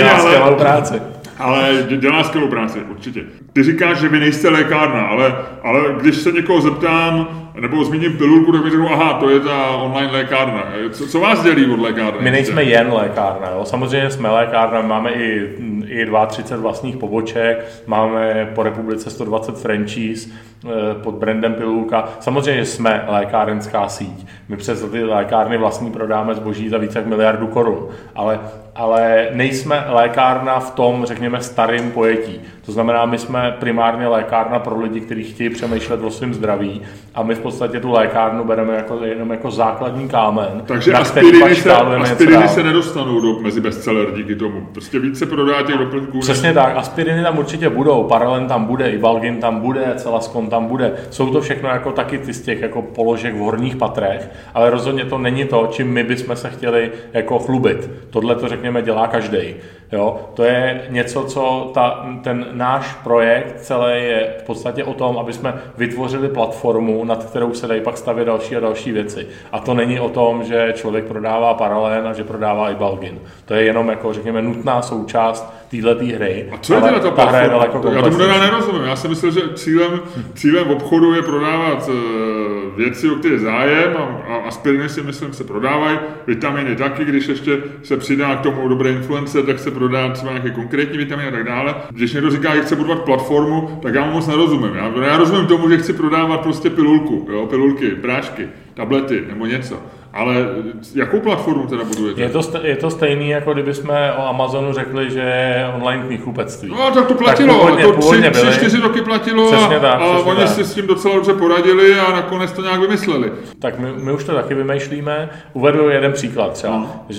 ale dělá skvělou práci, určitě. Ty říkáš, že vy nejste lékárna, ale když se někoho zeptám, nebo zmíním pilulku, tak mi řeknu, aha, to je ta online lékárna. Co vás dělí od lékárny? My nejsme jen lékárna, jo. Samozřejmě jsme lékárna, máme i 32 vlastních poboček, máme po republice 120 franchise pod brandem Pilulka. Samozřejmě jsme lékárenská síť. My přes ty lékárny vlastní prodáme zboží za více jak 1 miliardu korun, ale nejsme lékárna v tom, řekněme, starém pojetí. To znamená, my jsme primárně lékárna pro lidi, kteří chtějí přemýšlet o svém zdraví a my v podstatě tu lékárnu bereme jenom jako základní kámen. Takže aspiriny se nedostanou mezi bestseller díky tomu. Prostě víc se prodá těch doplňků. Přesně tak, aspiriny tam určitě budou, Paralen tam bude, Ibalgin tam bude, Celascon tam bude. Jsou to všechno jako taky ty z těch jako položek v horních patrech, ale rozhodně to není to, čím my bychom se chtěli jako chlubit. Tohle to řekněme dělá každej. Jo? To je něco, co ten náš projekt celý je v podstatě o tom, aby jsme vytvořili platformu, nad kterou se dají pak stavět další a další věci. A to není o tom, že člověk prodává Paralen a že prodává Ibalgin. To je jenom jako řekněme nutná součást téhleté hry. A co je teda ta platforma? Já tomu nerozumím. Já si myslím, že cílem obchodu je prodávat věci, o které je zájem a aspiriny si myslím se prodávají, vitaminy taky, když ještě se přidá k tomu dobré influence, tak se prodat třeba nějaké konkrétní vitaminy a tak dále. Když někdo říká, že chce budovat platformu, tak já mu moc nerozumím. Já rozumím tomu, že chci prodávat prostě pilulku, jo, pilulky, prášky, tablety nebo něco. Ale jakou platformu teda budujete? Je to stejný, jako kdyby jsme o Amazonu řekli, že je online knihkupectví. No tak to platilo, to 3-4 roky platilo a oni si s tím docela dobře poradili a nakonec to nějak vymysleli. Tak my už to taky vymýšlíme. Uvedu jeden příklad třeba.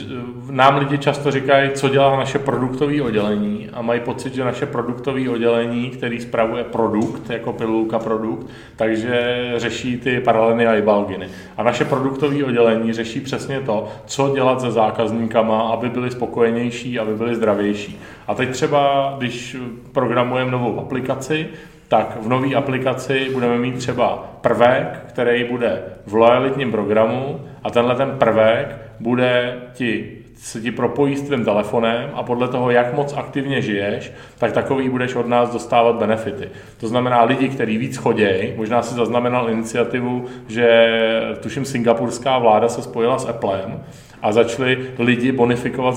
Nám lidi často říkají, co dělá naše produktové oddělení a mají pocit, že naše produktové oddělení, který spravuje produkt, jako pilulka produkt, takže řeší ty paraleny a ibalginy. A naše produktové oddělení řeší přesně to, co dělat se zákazníkama, aby byli spokojenější, aby byli zdravější. A teď třeba, když programujeme novou aplikaci, tak v nové aplikaci budeme mít třeba prvek, který bude v lojalitním programu a tenhle ten prvek bude se ti propojí s tvým telefonem a podle toho, jak moc aktivně žiješ, tak takový budeš od nás dostávat benefity. To znamená lidi, kteří víc chodějí, možná si zaznamenal iniciativu, že tuším singapurská vláda se spojila s Applem a začali lidi bonifikovat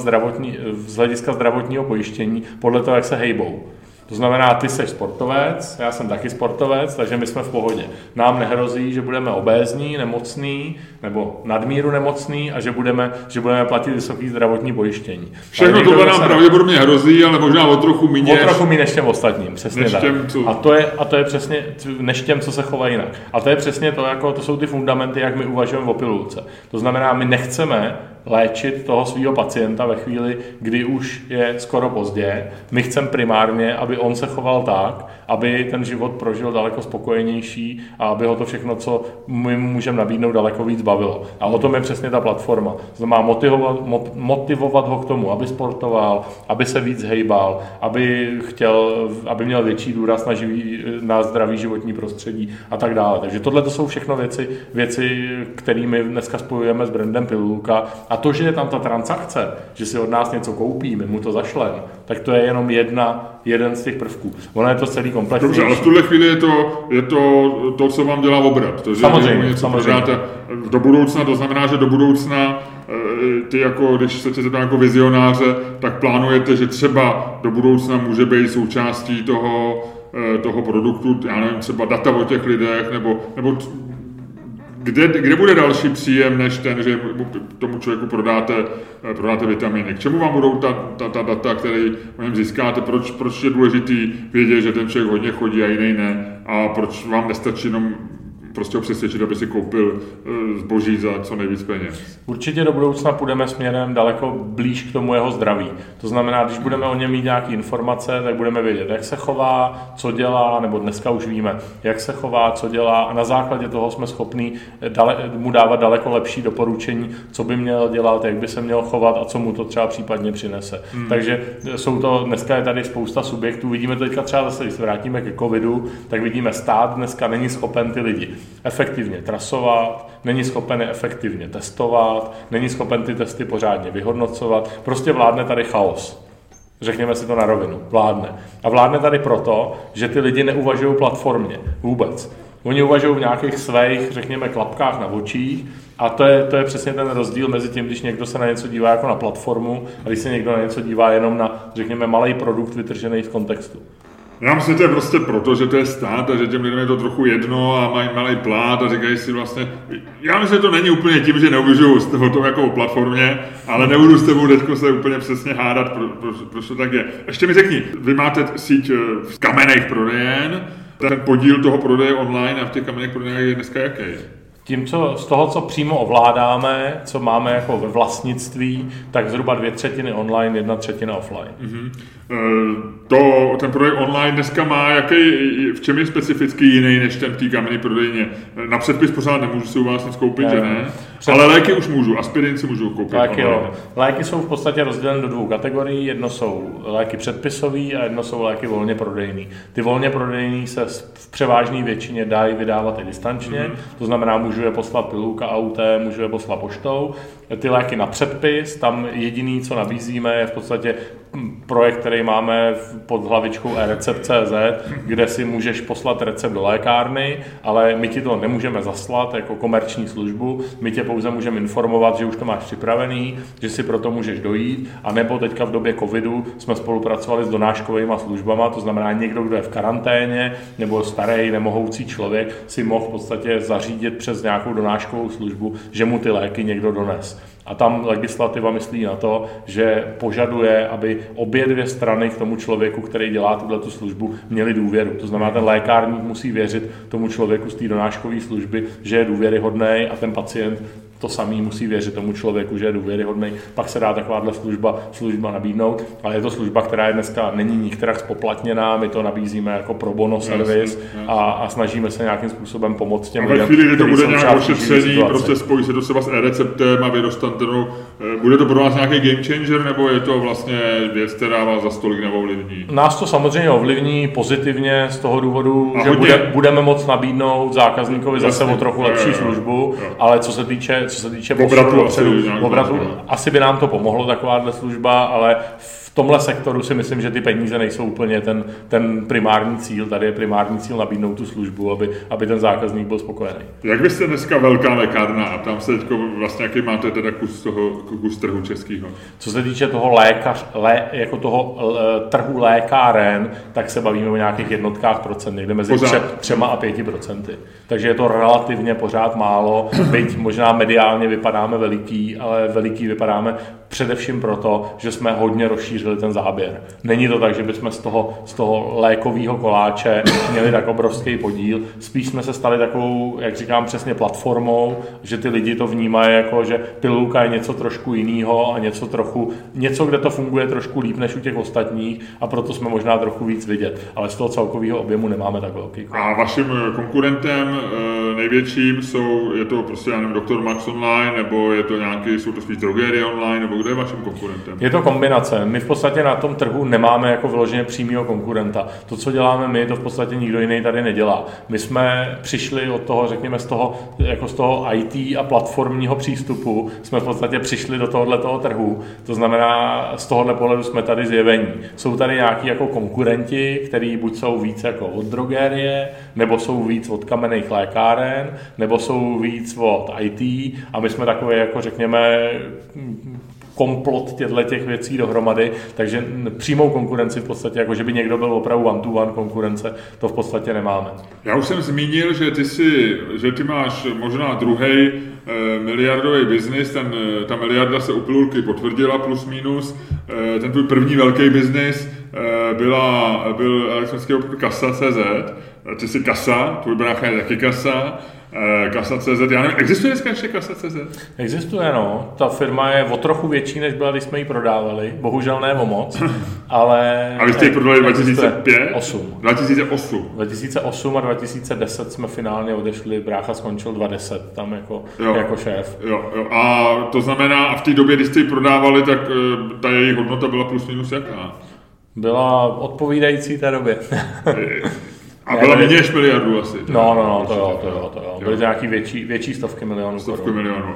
z hlediska zdravotního pojištění podle toho, jak se hejbou. To znamená, ty jsi sportovec, já jsem taky sportovec, takže my jsme v pohodě. Nám nehrozí, že budeme obézní, nemocní nebo nadmíru nemocní a že budeme platit vysoký zdravotní pojištění. Všechno tohle nám pravděpodobně hrozí, ale možná o trochu méně. O trochu méně než těm ostatním, přesně tak. A to je přesně než těm, co se chovají jinak. A to je přesně to, jako to jsou ty fundamenty, jak my uvažujeme o pilulce. To znamená, my nechceme léčit toho svého pacienta ve chvíli, kdy už je skoro pozdě. My chceme primárně, aby on se choval tak, aby ten život prožil daleko spokojenější a aby ho to všechno, co my můžeme nabídnout, daleko víc bavilo. A o tom je přesně ta platforma. Znamená motivovat ho k tomu, aby sportoval, aby se víc hejbal, aby měl větší důraz na zdravý životní prostředí a tak dále. Takže tohle to jsou všechno věci, které my dneska spojujeme s brandem Pilulka. A to, že je tam ta transakce, že si od nás něco koupí, my mu to zašleme, tak to je jenom jeden z těch prvků. Ono je to celý komplexní. Dobře, ale v tuhle chvíli je to, co vám dělá obrat. To, že samozřejmě. Do budoucna, to znamená, že do budoucna ty jako, když se tě zeptám jako vizionáře, tak plánujete, že třeba do budoucna může být součástí toho produktu, já nevím, třeba data o těch lidech, nebo kde bude další příjem, než ten, že tomu člověku prodáte vitaminy? K čemu vám budou ta data, které o něm získáte? Proč je důležitý vědět, že ten člověk hodně chodí a jiný ne? A proč vám nestačí jenom prostě ho přesvědčit, aby si koupil zboží za co nejvíc peněz? Určitě do budoucna půjdeme směrem daleko blíž k tomu jeho zdraví. To znamená, když budeme o něm mít nějaké informace, tak budeme vědět, jak se chová, co dělá, nebo dneska už víme, jak se chová, co dělá a na základě toho jsme schopni mu dávat daleko lepší doporučení, co by měl dělat, jak by se měl chovat a co mu to třeba případně přinese. Takže dneska je tady spousta subjektů. Vidíme teďka třeba zase, když se vrátíme ke covidu, tak vidíme, stát dneska není schopen ty lidi efektivně trasovat, není schopen efektivně testovat, není schopen ty testy pořádně vyhodnocovat. Prostě vládne tady chaos. Řekněme si to na rovinu. Vládne. A vládne tady proto, že ty lidi neuvažují platformně. Vůbec. Oni uvažují v nějakých svých, řekněme, klapkách na očích a to je přesně ten rozdíl mezi tím, když někdo se na něco dívá jako na platformu a když se někdo na něco dívá jenom na, řekněme, malý produkt vytržený z kontextu. Já myslím, že to je prostě proto, že to je stát a že těm lidem je to trochu jedno a mají malý plát a říkají si vlastně, já myslím, že to není úplně tím, že neuvažuju z toho jako o platformě, ale nebudu s tebou teďko se úplně přesně hádat, proč to tak je. Ještě mi řekni, vy máte síť kamenných prodejen, ten podíl toho prodeje online a v těch kamenných prodejích je dneska jaký? Z toho, co přímo ovládáme, co máme jako ve vlastnictví, tak zhruba 2/3 online, 1/3 offline. Ten prodej online dneska má v čem je specificky jiný než ten v té kamenné prodejně? Na předpis pořád nemůžu si u vás nic koupit, že ne? Ale léky už můžu, aspirin si můžu koupit online. Jo. Léky jsou v podstatě rozděleny do 2 kategorií. Jedno jsou léky předpisový a jedno jsou léky volně prodejný. Ty volně prodejný se v převážné většině dají vydávat i distančně, to znamená, můžu je poslat pilulka autem, můžu je poslat poštou. Ty léky na předpis, tam jediný, co nabízíme, je v podstatě projekt, který máme pod hlavičkou eRecept.cz, kde si můžeš poslat recept do lékárny, ale my ti to nemůžeme zaslat jako komerční službu, my tě pouze můžeme informovat, že už to máš připravený, že si proto můžeš dojít, a nebo teďka v době covidu jsme spolupracovali s donáškovými službama, to znamená někdo, kdo je v karanténě, nebo starý, nemohoucí člověk, si mohl v podstatě zařídit přes nějakou donáškovou službu, že mu ty léky někdo dones. A tam legislativa myslí na to, že požaduje, aby obě dvě strany k tomu člověku, který dělá tuto službu, měli důvěru. To znamená, ten lékárník musí věřit tomu člověku z té donáškové služby, že je důvěryhodný, a ten pacient to samý musí věřit tomu člověku, že je důvěryhodný. Pak se dá takováhle služba nabídnout, ale je to služba, která je dneska není nikterak spoplatněná, my to nabízíme jako pro bono servis a snažíme se nějakým způsobem pomoct těm lidem. A ve chvíli, kdy to bude nějak ošetření, prostě spojí se to třeba s eReceptem a vy dostanete, bude to pro vás nějaký game changer, nebo je to vlastně věc, která vás za stolik neovlivní? Nás to samozřejmě ovlivní pozitivně z toho důvodu, že budeme moct nabídnout zákazníkovi zase o trochu lepší službu, ale co se týče obratu, asi by nám to pomohlo, takováhle služba, ale v tomhle sektoru si myslím, že ty peníze nejsou úplně ten primární cíl. Tady je primární cíl nabídnout tu službu, aby ten zákazník byl spokojený. Jak vy jste dneska velká lékárna a tam se teďko vlastně jaký máte teda kus trhu českého? Co se týče toho trhu lékáren, tak se bavíme o nějakých jednotkách procent, někde mezi 3 a 5%. Takže je to relativně pořád málo, byť možná mediálně vypadáme veliký, ale veliký vypadáme především proto, že jsme hodně rozšířili ten záběr. Není to tak, že bychom z toho lékového koláče měli tak obrovský podíl. Spíš jsme se stali takovou, jak říkám, přesně platformou, že ty lidi to vnímají jako, že pilulka je něco trošku jiného a něco, kde to funguje trošku líp než u těch ostatních, a proto jsme možná trochu víc vidět. Ale z toho celkového objemu nemáme tak velký. A vaším konkurentem největším je to prostě, já nevím, Dr. Max online, nebo jsou to spíš drogerie online, nebo kdo je vaším konkurentem? Je to kombinace. My v podstatě na tom trhu nemáme jako vyloženě přímého konkurenta. To, co děláme my, to v podstatě nikdo jiný tady nedělá. My jsme přišli od toho, řekněme, z toho IT a platformního přístupu, jsme v podstatě přišli do tohoto trhu. To znamená, z tohohle pohledu jsme tady zjevení. Jsou tady nějaký jako konkurenti, kteří buď jsou víc jako od drogerie, nebo jsou víc od kamenných lékáren, nebo jsou víc od IT, a my jsme takové, jako řekněme, komplot těch věcí dohromady, takže přímou konkurenci v podstatě, jako že by někdo byl opravdu one-to-one konkurence, to v podstatě nemáme. Já už jsem zmínil, že ty máš možná druhý miliardový biznis, ta miliarda se u pilulky potvrdila plus minus, ten tvůj první velký biznis byl elektronický obchod Kasa.cz, ty jsi Kasa, tvůj brácha je taky Kasa, Kasa.cz, já nevím, existuje dneska ještě Kasa.cz? Existuje, no. Ta firma je o trochu větší, než byla, když jsme ji prodávali. Bohužel ne o moc, ale... A vy jste ji prodali 2005? 2008 a 2010 jsme finálně odešli, brácha skončil 2010 tam jako šéf. Jo. A to znamená, a v té době, kdy jste ji prodávali, tak ta jejich hodnota byla plus minus jaká? Byla odpovídající té době. A byla méně než miliardu asi. No, to jo. Byly nějaký větší stovky milionů. Stovky milionů.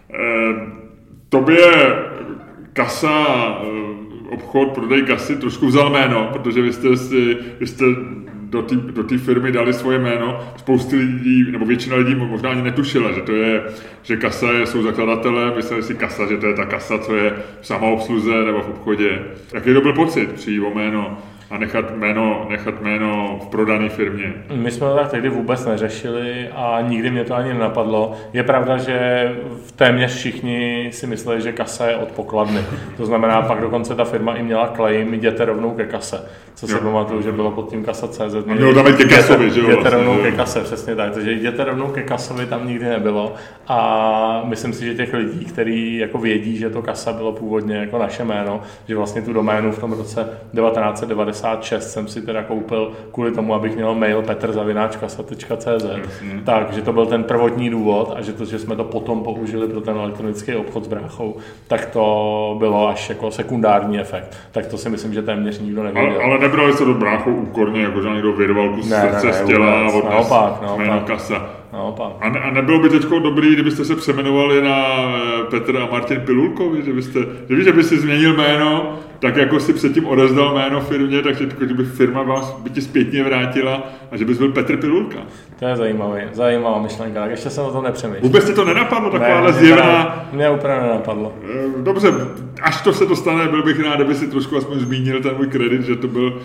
Tobě Kasa, obchod, prodej Kasy trošku vzal jméno, protože vy jste do té firmy dali svoje jméno. Spousty lidí, nebo většina lidí možná ani netušila, že Kasa jsou zakladatelé, mysleli si Kasa, že to je ta Kasa, co je v samoobsluze nebo v obchodě. Jaký to byl pocit přijít o jméno a nechat jméno v prodané firmě? My jsme to tak tehdy vůbec neřešili a nikdy mě to ani nenapadlo. Je pravda, že téměř všichni si mysleli, že Kasa je od pokladny. To znamená, pak dokonce ta firma i měla claim jděte rovnou ke Kase. Co se pamatuju, že bylo pod tím Kasa.cz. Mělo tam ke Kasovi, že jo? Jděte rovnou ke Kase, přesně tak. Takže jděte rovnou ke Kasovi tam nikdy nebylo. A myslím si, že těch lidí, kteří jako vědí, že to Kasa bylo původně jako naše jméno, že vlastně tu doménu v tom roce 1996 jsem si teda koupil kvůli tomu, abych měl mail petr@kasa.cz. Takže to byl ten prvotní důvod a že jsme to potom použili pro ten elektronický obchod s bráchou, tak to bylo až jako sekundární efekt. Tak to si myslím, že téměř nikdo nevěděl. Ale nebrali se do bráchou úkorně, jako že někdo vyrval kus srdce z těla od jméno Kasa. Naopak. A nebylo by teďko dobrý, kdybyste se přeměnovali na Petr a Martin Pilulkovi, že by si změnil jméno, tak jako si předtím odezdal jméno firmě, takže kdyby firma by ti zpětně vrátila a že bys byl Petr Pilulka. To je zajímavá myšlenka, tak ještě jsem o tom nepřemýšlel. Vůbec ti to nenapadlo, takováhle zjevná... Mě úplně nenapadlo. Dobře, až to se to stane, byl bych rád, aby si trošku aspoň zmínil ten můj kredit, že to byl...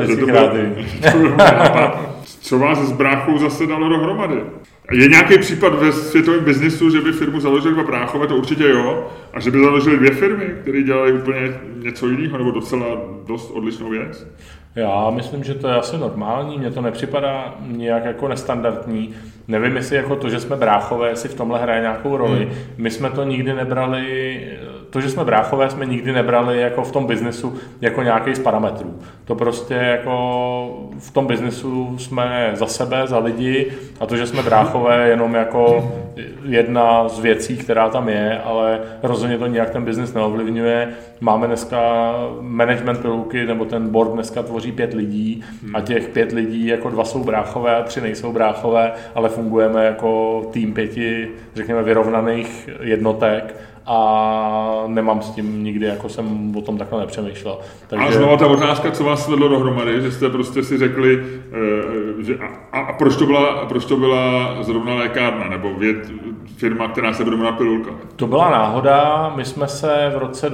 Co vás s bráchou zase dalo dohromady? Je nějaký případ ve světovém biznisu, že by firmu založili dva bráchové, to určitě jo, a že by založili dvě firmy, které dělají úplně něco jiného, nebo docela dost odlišnou věc? Já myslím, že to je asi normální, mně to nepřipadá nějak jako nestandardní. Nevím, jestli jako to, že jsme bráchové, jestli v tomhle hraje nějakou roli. My jsme to nikdy nebrali, to, že jsme bráchové, jsme nikdy nebrali jako v tom biznesu jako nějaký z parametrů. To prostě jako v tom biznesu jsme za sebe, za lidi a to, že jsme bráchové, jenom jako jedna z věcí, která tam je, ale rozhodně to nějak ten biznes neovlivňuje. Máme dneska management Pilulky, nebo ten board dneska tvoří 5 lidí a těch 5 lidí, jako 2 jsou bráchové a 3 nejsou bráchové, ale fungujeme jako tým 5, řekněme, vyrovnaných jednotek a nemám s tím nikdy, jako jsem o tom takhle nepřemýšlel. Takže... A znovu ta otázka, co vás svedlo dohromady, že jste prostě si řekli, že proč to byla zrovna lékárna, nebo firma, která se bude jmenovat Pilulka? To byla náhoda, my jsme se v roce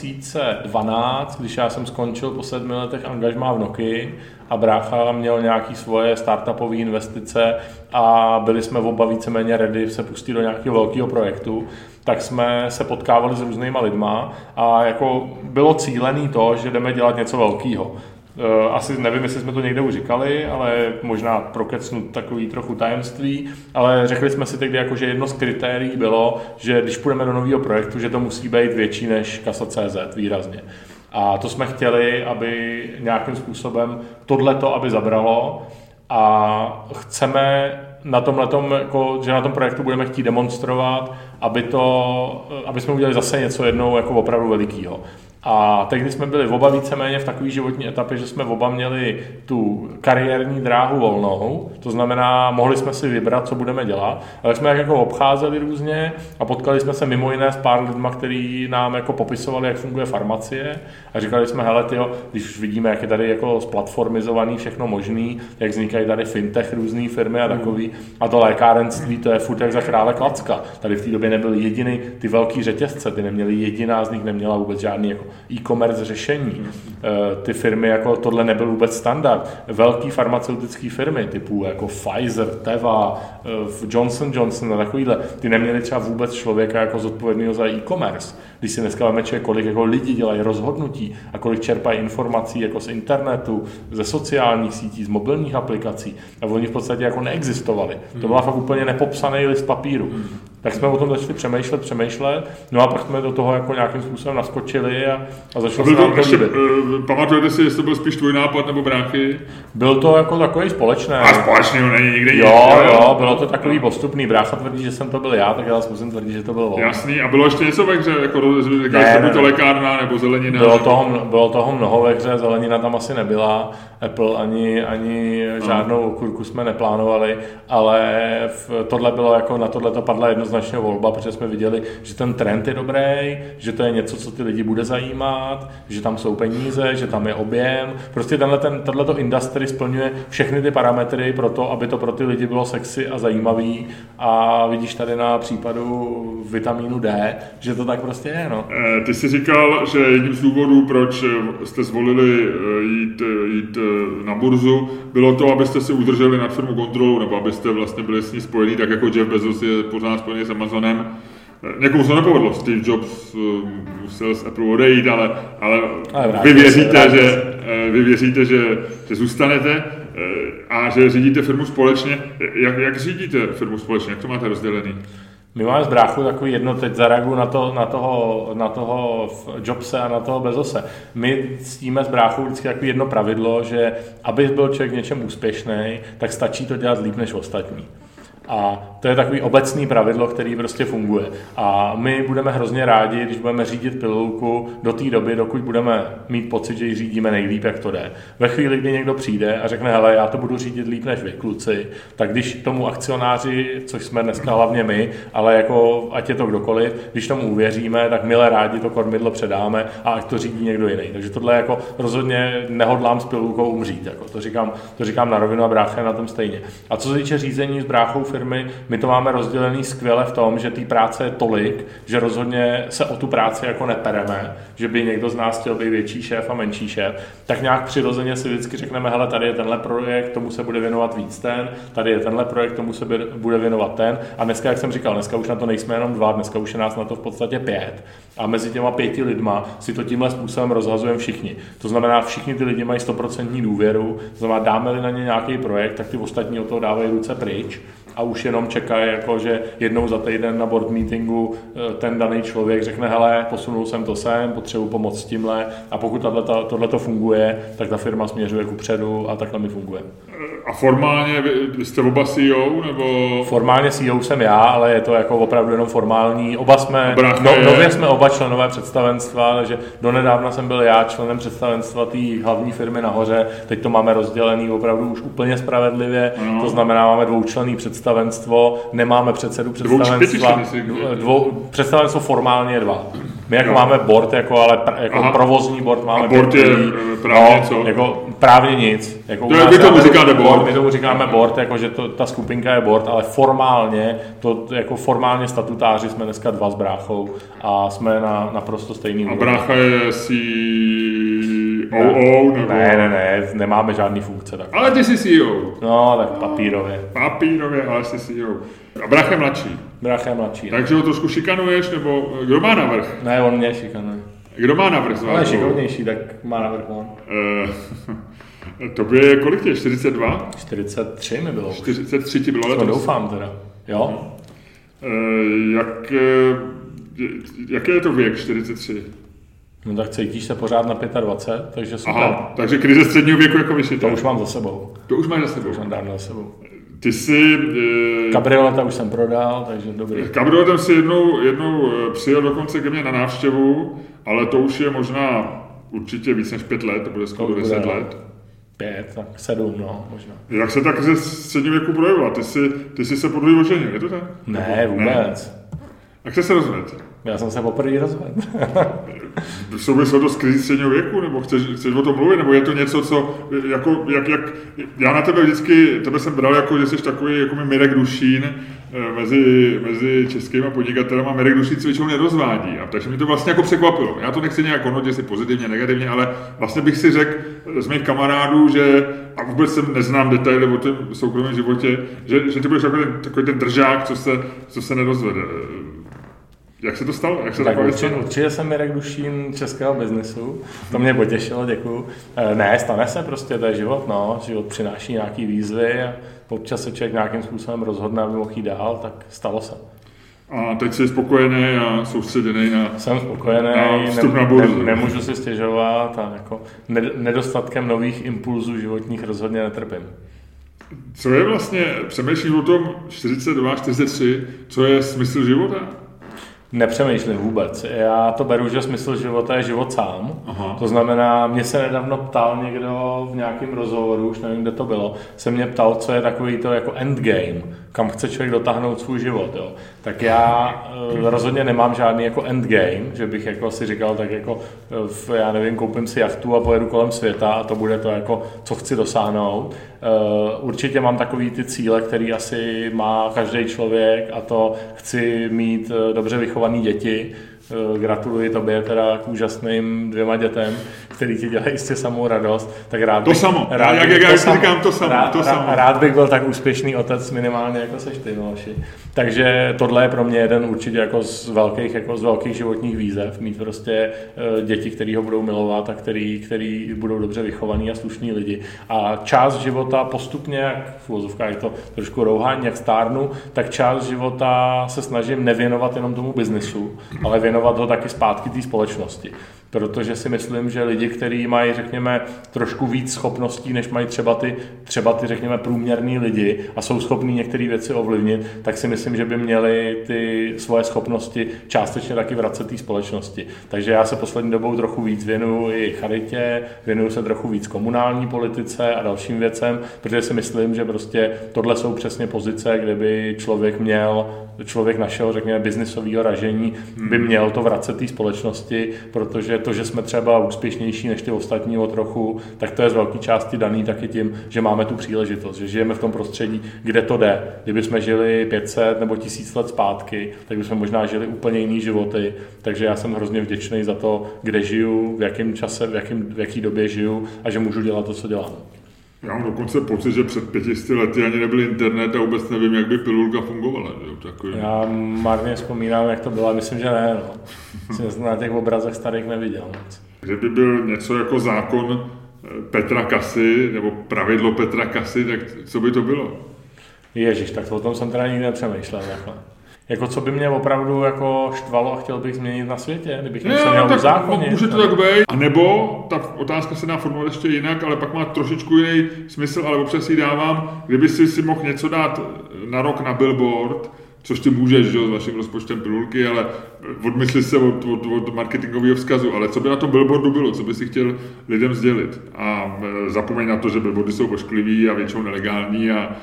2012, když já jsem skončil po 7 letech angažmá v Nokii a brácha měl nějaký svoje startupové investice a byli jsme oba víceméně ready se pustit do nějakého velkého projektu, tak jsme se potkávali s různýma lidma a jako bylo cílený to, že jdeme dělat něco velkého. Asi nevím, jestli jsme to někde už říkali, ale možná prokecnu takový trochu tajemství, ale řekli jsme si tehdy, jako, že jedno z kritérií bylo, že když půjdeme do nového projektu, že to musí být větší než Kasa.cz výrazně. A to jsme chtěli, aby nějakým způsobem tohleto, aby zabralo a chceme na tomhletom, jako, že na tom projektu budeme chtít demonstrovat, aby jsme udělali zase něco jednou jako opravdu velikýho. A tehdy jsme byli oba víceméně v takové životní etapě, že jsme oba měli tu kariérní dráhu volnou, to znamená, mohli jsme si vybrat, co budeme dělat, ale jsme jako obcházeli různě a potkali jsme se mimo jiné s pár lidma, kteří nám jako popisovali, jak funguje farmacie a říkali jsme, hele tyjo, když už vidíme, jak je tady jako splatformizovaný všechno možný, jak vznikají tady fintech různý firmy a takový, a to lékárenství, to je furt jak za krále Klacka. Tady v té době nebyl jediný, ty velký řetězce, ty neměli, jediná z nich neměla vůbec žádný jako e-commerce řešení. Ty firmy, jako tohle nebyl vůbec standard. Velký farmaceutické firmy typu jako Pfizer, Teva, Johnson & Johnson a takovýhle, ty neměli třeba vůbec člověka jako zodpovědného za e-commerce. Když si dneska veme, kolik jako lidi dělají rozhodnutí a kolik čerpají informací jako z internetu, ze sociálních sítí, z mobilních aplikací a oni v podstatě jako neexistovali. To byla fakt úplně nepopsaný list papíru. Tak jsme o tom začali přemýšlet, no a pak jsme do toho jako nějakým způsobem naskočili a začalo se nám to líbit. Pamatujete si, jestli to byl spíš tvůj nápad nebo bráchy? Byl to jako takový společný. A společný, není nikde jiný. Jo, bylo to takový postupný. Brácha tvrdí, že jsem to byl já, tak já musím tvrdit, že to byl on. Jasný, a bylo ještě něco ve hře, jako ne, to lékárna nebo zelenina? Bylo toho mnoho ve hře, zelenina tam asi nebyla, Apple ani žádnou okurku jsme neplánovali, ale tohle bylo jako, na tohle to padla jednoznačně volba, protože jsme viděli, že ten trend je dobrý, že to je něco, co ty lidi bude zajímat, že tam jsou peníze, že tam je objem. Prostě tohleto industry splňuje všechny ty parametry pro to, aby to pro ty lidi bylo sexy a zajímavý. A vidíš tady na případu vitamínu D, že to tak prostě je. No. Ty jsi říkal, že jedním z důvodů, proč jste zvolili jít na burzu, bylo to, abyste si udrželi nad firmu kontrolu, nebo abyste vlastně byli s ní spojení, tak jako Jeff Bezos je pořád spojený s Amazonem. Někomu se nepovedlo, Steve Jobs musel z Apple odejít, ale vy věříte, že zůstanete a že řídíte firmu společně. Jak řídíte firmu společně? Jak to máte rozdělený? My máme z bráchu takový jedno, teď zareaguju na toho Jobse a na toho Bezose. My ctíme z bráchu vždycky takový jedno pravidlo, že aby byl člověk něčem úspěšný, tak stačí to dělat líp než ostatní. A to je takový obecný pravidlo, který prostě funguje. A my budeme hrozně rádi, když budeme řídit pilulku do té doby, dokud budeme mít pocit, že ji řídíme nejlíp, jak to jde. Ve chvíli, kdy někdo přijde a řekne, hele, já to budu řídit líp než vy, kluci, tak když tomu akcionáři, což jsme dneska hlavně my, ale jako ať je to kdokoliv, když tomu uvěříme, tak milé rádi to kormidlo předáme a ať to řídí někdo jiný. Takže tohle jako rozhodně nehodlám s pilulkou umřít. Jako. To říkám na rovinu a brácha je na tom stejně. A co se týče řízení s bráchou firmy, my to máme rozdělený skvěle v tom, že té práce je tolik, že rozhodně se o tu práci jako nepereme, že by někdo z nás chtěl být větší šéf a menší šéf, tak nějak přirozeně si vždycky řekneme, hele, tady je tenhle projekt, tomu se bude věnovat víc ten, tady je tenhle projekt, tomu se bude věnovat ten. A dneska, jak jsem říkal, dneska už na to nejsme jenom 2, dneska už je nás na to v podstatě 5. A mezi těma 5 lidma si to tímhle způsobem rozhazujeme všichni. To znamená, všichni ty lidi mají 100% důvěru, to znamená, dáme-li na ně nějaký projekt, tak ty ostatní od toho dávají ruce pryč a už jenom čekají, jako, že jednou za týden na board meetingu ten daný člověk řekne, hele, posunul jsem to sem, potřebuji pomoct s tímhle, a pokud tohleto funguje, tak ta firma směřuje kupředu a takhle mi funguje. A formálně vy jste oba CEO, nebo? Formálně CEO jsem já, ale je to jako opravdu jenom formální. Oba jsme, nově jsme oba členové představenstva, takže donedávna jsem byl já členem představenstva té hlavní firmy nahoře, teď to máme rozdělený opravdu už úplně spravedlivě, to znamená, máme dvoučlenný představenstvo, nemáme předsedu představenstva, představenstvo formálně 2. My jako máme board, jako, ale jako provozní board máme. A board je právně co? Jako právně nic. Jako vy tomu říkáte board. My tomu říkáme board, jako, že ta skupinka je board, ale formálně, jako formálně statutáři jsme dneska 2 s bráchou a jsme na naprosto stejný úrovni. A brácha je COO? Nebo? Ne, nemáme žádný funkce. Tak. Ale ty jsi CEO. No, tak papírově. Papírově, ale jsi CEO. A brácha je mladší. Brácha je mladší. Takže ho trošku šikanuješ, nebo kdo má navrch? Ne, on mě šikanuje. Kdo má navrch? On je šikovnější, tak má navrch on. Tobě je kolik tě? 42? 43 mi bylo. 43 ti bylo letos? To doufám teda. Jo? Jaký je to věk 43? No tak cítíš se pořád na 25, takže super. Aha, takže krize středního věku jako vyšitá. To už mám za sebou. To už máš za sebou? To už mám dávno za sebou. Ty jsi... Kabrioleta už jsem prodal, takže dobrý. Kabrioletem si jednou přijel dokonce ke mně na návštěvu, ale to už je možná určitě víc než 5 let, to bude skoro 10 let. 5, tak 7, no, možná. Jak se tak ze středního věku projevila? Ty jsi se podruhý oženil, je to tak? Ne, vůbec. Ne. Jak jsi se rozvedl? Já jsem se poprvé rozvedl. Souvislo to s krizí středního věku, nebo chceš o tom mluvit, nebo je to něco, co, jako, jak já na tebe jsem bral jako, že jsi takový jako Mirek Dušín mezi českými podnikatelemi, a Mirek Dušín se většinou nerozvádí, a takže mě to vlastně jako překvapilo. Já to nechci nějak hodnotit, jestli pozitivně, negativně, ale vlastně bych si řekl z mých kamarádů, že, a vůbec jsem neznám detaily o tom soukromém životě, že ty budeš takový ten držák, co se nerozvede. Jak se to stalo? Určitě jsem Mirek Dušín českého biznesu, to mě potěšilo, děkuju. Ne, stane se prostě, to je život, no. Život přináší nějaký výzvy a občas se člověk nějakým způsobem rozhodne, aby mohl jít dál, tak stalo se. A teď jsi spokojený a soustředěný na Jsem spokojený, vstup na burzu. Nemůžu si stěžovat a jako nedostatkem nových impulzů životních rozhodně netrpím. Co je vlastně, přemýšlím o tom 42, 43, co je smysl života? Nepřemýšlím vůbec. Já to beru, že smysl života je život sám. Aha. To znamená, mě se nedávno ptal někdo v nějakém rozhovoru, už nevím, kde to bylo, se mě ptal, co je takový to jako endgame, kam chce člověk dotáhnout svůj život. Jo. Tak já rozhodně nemám žádný jako endgame, že bych jako si říkal, tak jako já nevím, koupím si jachtu a pojedu kolem světa a to bude to jako, co chci dosáhnout. Určitě mám takový ty cíle, který asi má každý člověk, a to chci mít dobře vychovaný děti. Gratuluji tobě teda k úžasným 2 dětem, který ti dělají jistě samou radost. Tak rád bych, rád bych byl tak úspěšný otec minimálně, jako seš ty, Miloši. Takže tohle je pro mě jeden určitě jako z velkých životních výzev, mít prostě děti, který ho budou milovat a který budou dobře vychovaný a slušní lidi. A část života postupně, jak v uvozovkách je to trošku rouhání, jak stárnu, tak část života se snažím nevěnovat jenom tomu biznesu, ale věnovat ho taky zpátky té společnosti. protože si myslím, že lidi, kteří mají, řekněme, trošku víc schopností, než mají třeba ty řekněme, průměrný lidi a jsou schopní některé věci ovlivnit, tak si myslím, že by měli ty svoje schopnosti částečně taky vracet té společnosti. Takže já se poslední dobou trochu víc věnuju i charitě, věnuju se trochu víc komunální politice a dalším věcem, protože si myslím, že prostě tohle jsou přesně pozice, kde by člověk našeho, řekněme, biznisového ražení by měl to vracet té společnosti, protože to, že jsme třeba úspěšnější než ty ostatní o trochu, tak to je z velké části daný taky tím, že máme tu příležitost, že žijeme v tom prostředí, kde to jde. Kdyby jsme žili 500 nebo 1000 let zpátky, tak bychom možná žili úplně jiný životy, takže já jsem hrozně vděčný za to, kde žiju, v jakém čase, v jaký době žiju a že můžu dělat to, co dělám. Já mám dokonce pocit, že před 500 lety ani nebyl internet a vůbec nevím, jak by pilulka fungovala. Takový. Já marně vzpomínám, jak to bylo, myslím, že ne. Jsem na těch obrazech starých neviděl moc. Kdyby byl něco jako zákon Petra Kasy, nebo pravidlo Petra Kasy, tak co by to bylo? Ježiš, tak o tom jsem teda nikdy nepřemýšlel. Jako co by mě opravdu jako štvalo a chtěl bych změnit na světě, kdybych něco měl uzákonit. Může to tak být. A nebo ta otázka se dá formulovat ještě jinak, ale pak má trošičku jiný smysl, ale občas ji dávám, kdyby si mohl něco dát na rok na billboard, což ty můžeš, že, s vaším rozpočtem pilulky, ale odmysli se od marketingového vzkazu, ale co by na tom billboardu bylo, co by si chtěl lidem sdělit. A zapomeň na to, že billboardy jsou ošklivý a většinou nelegální a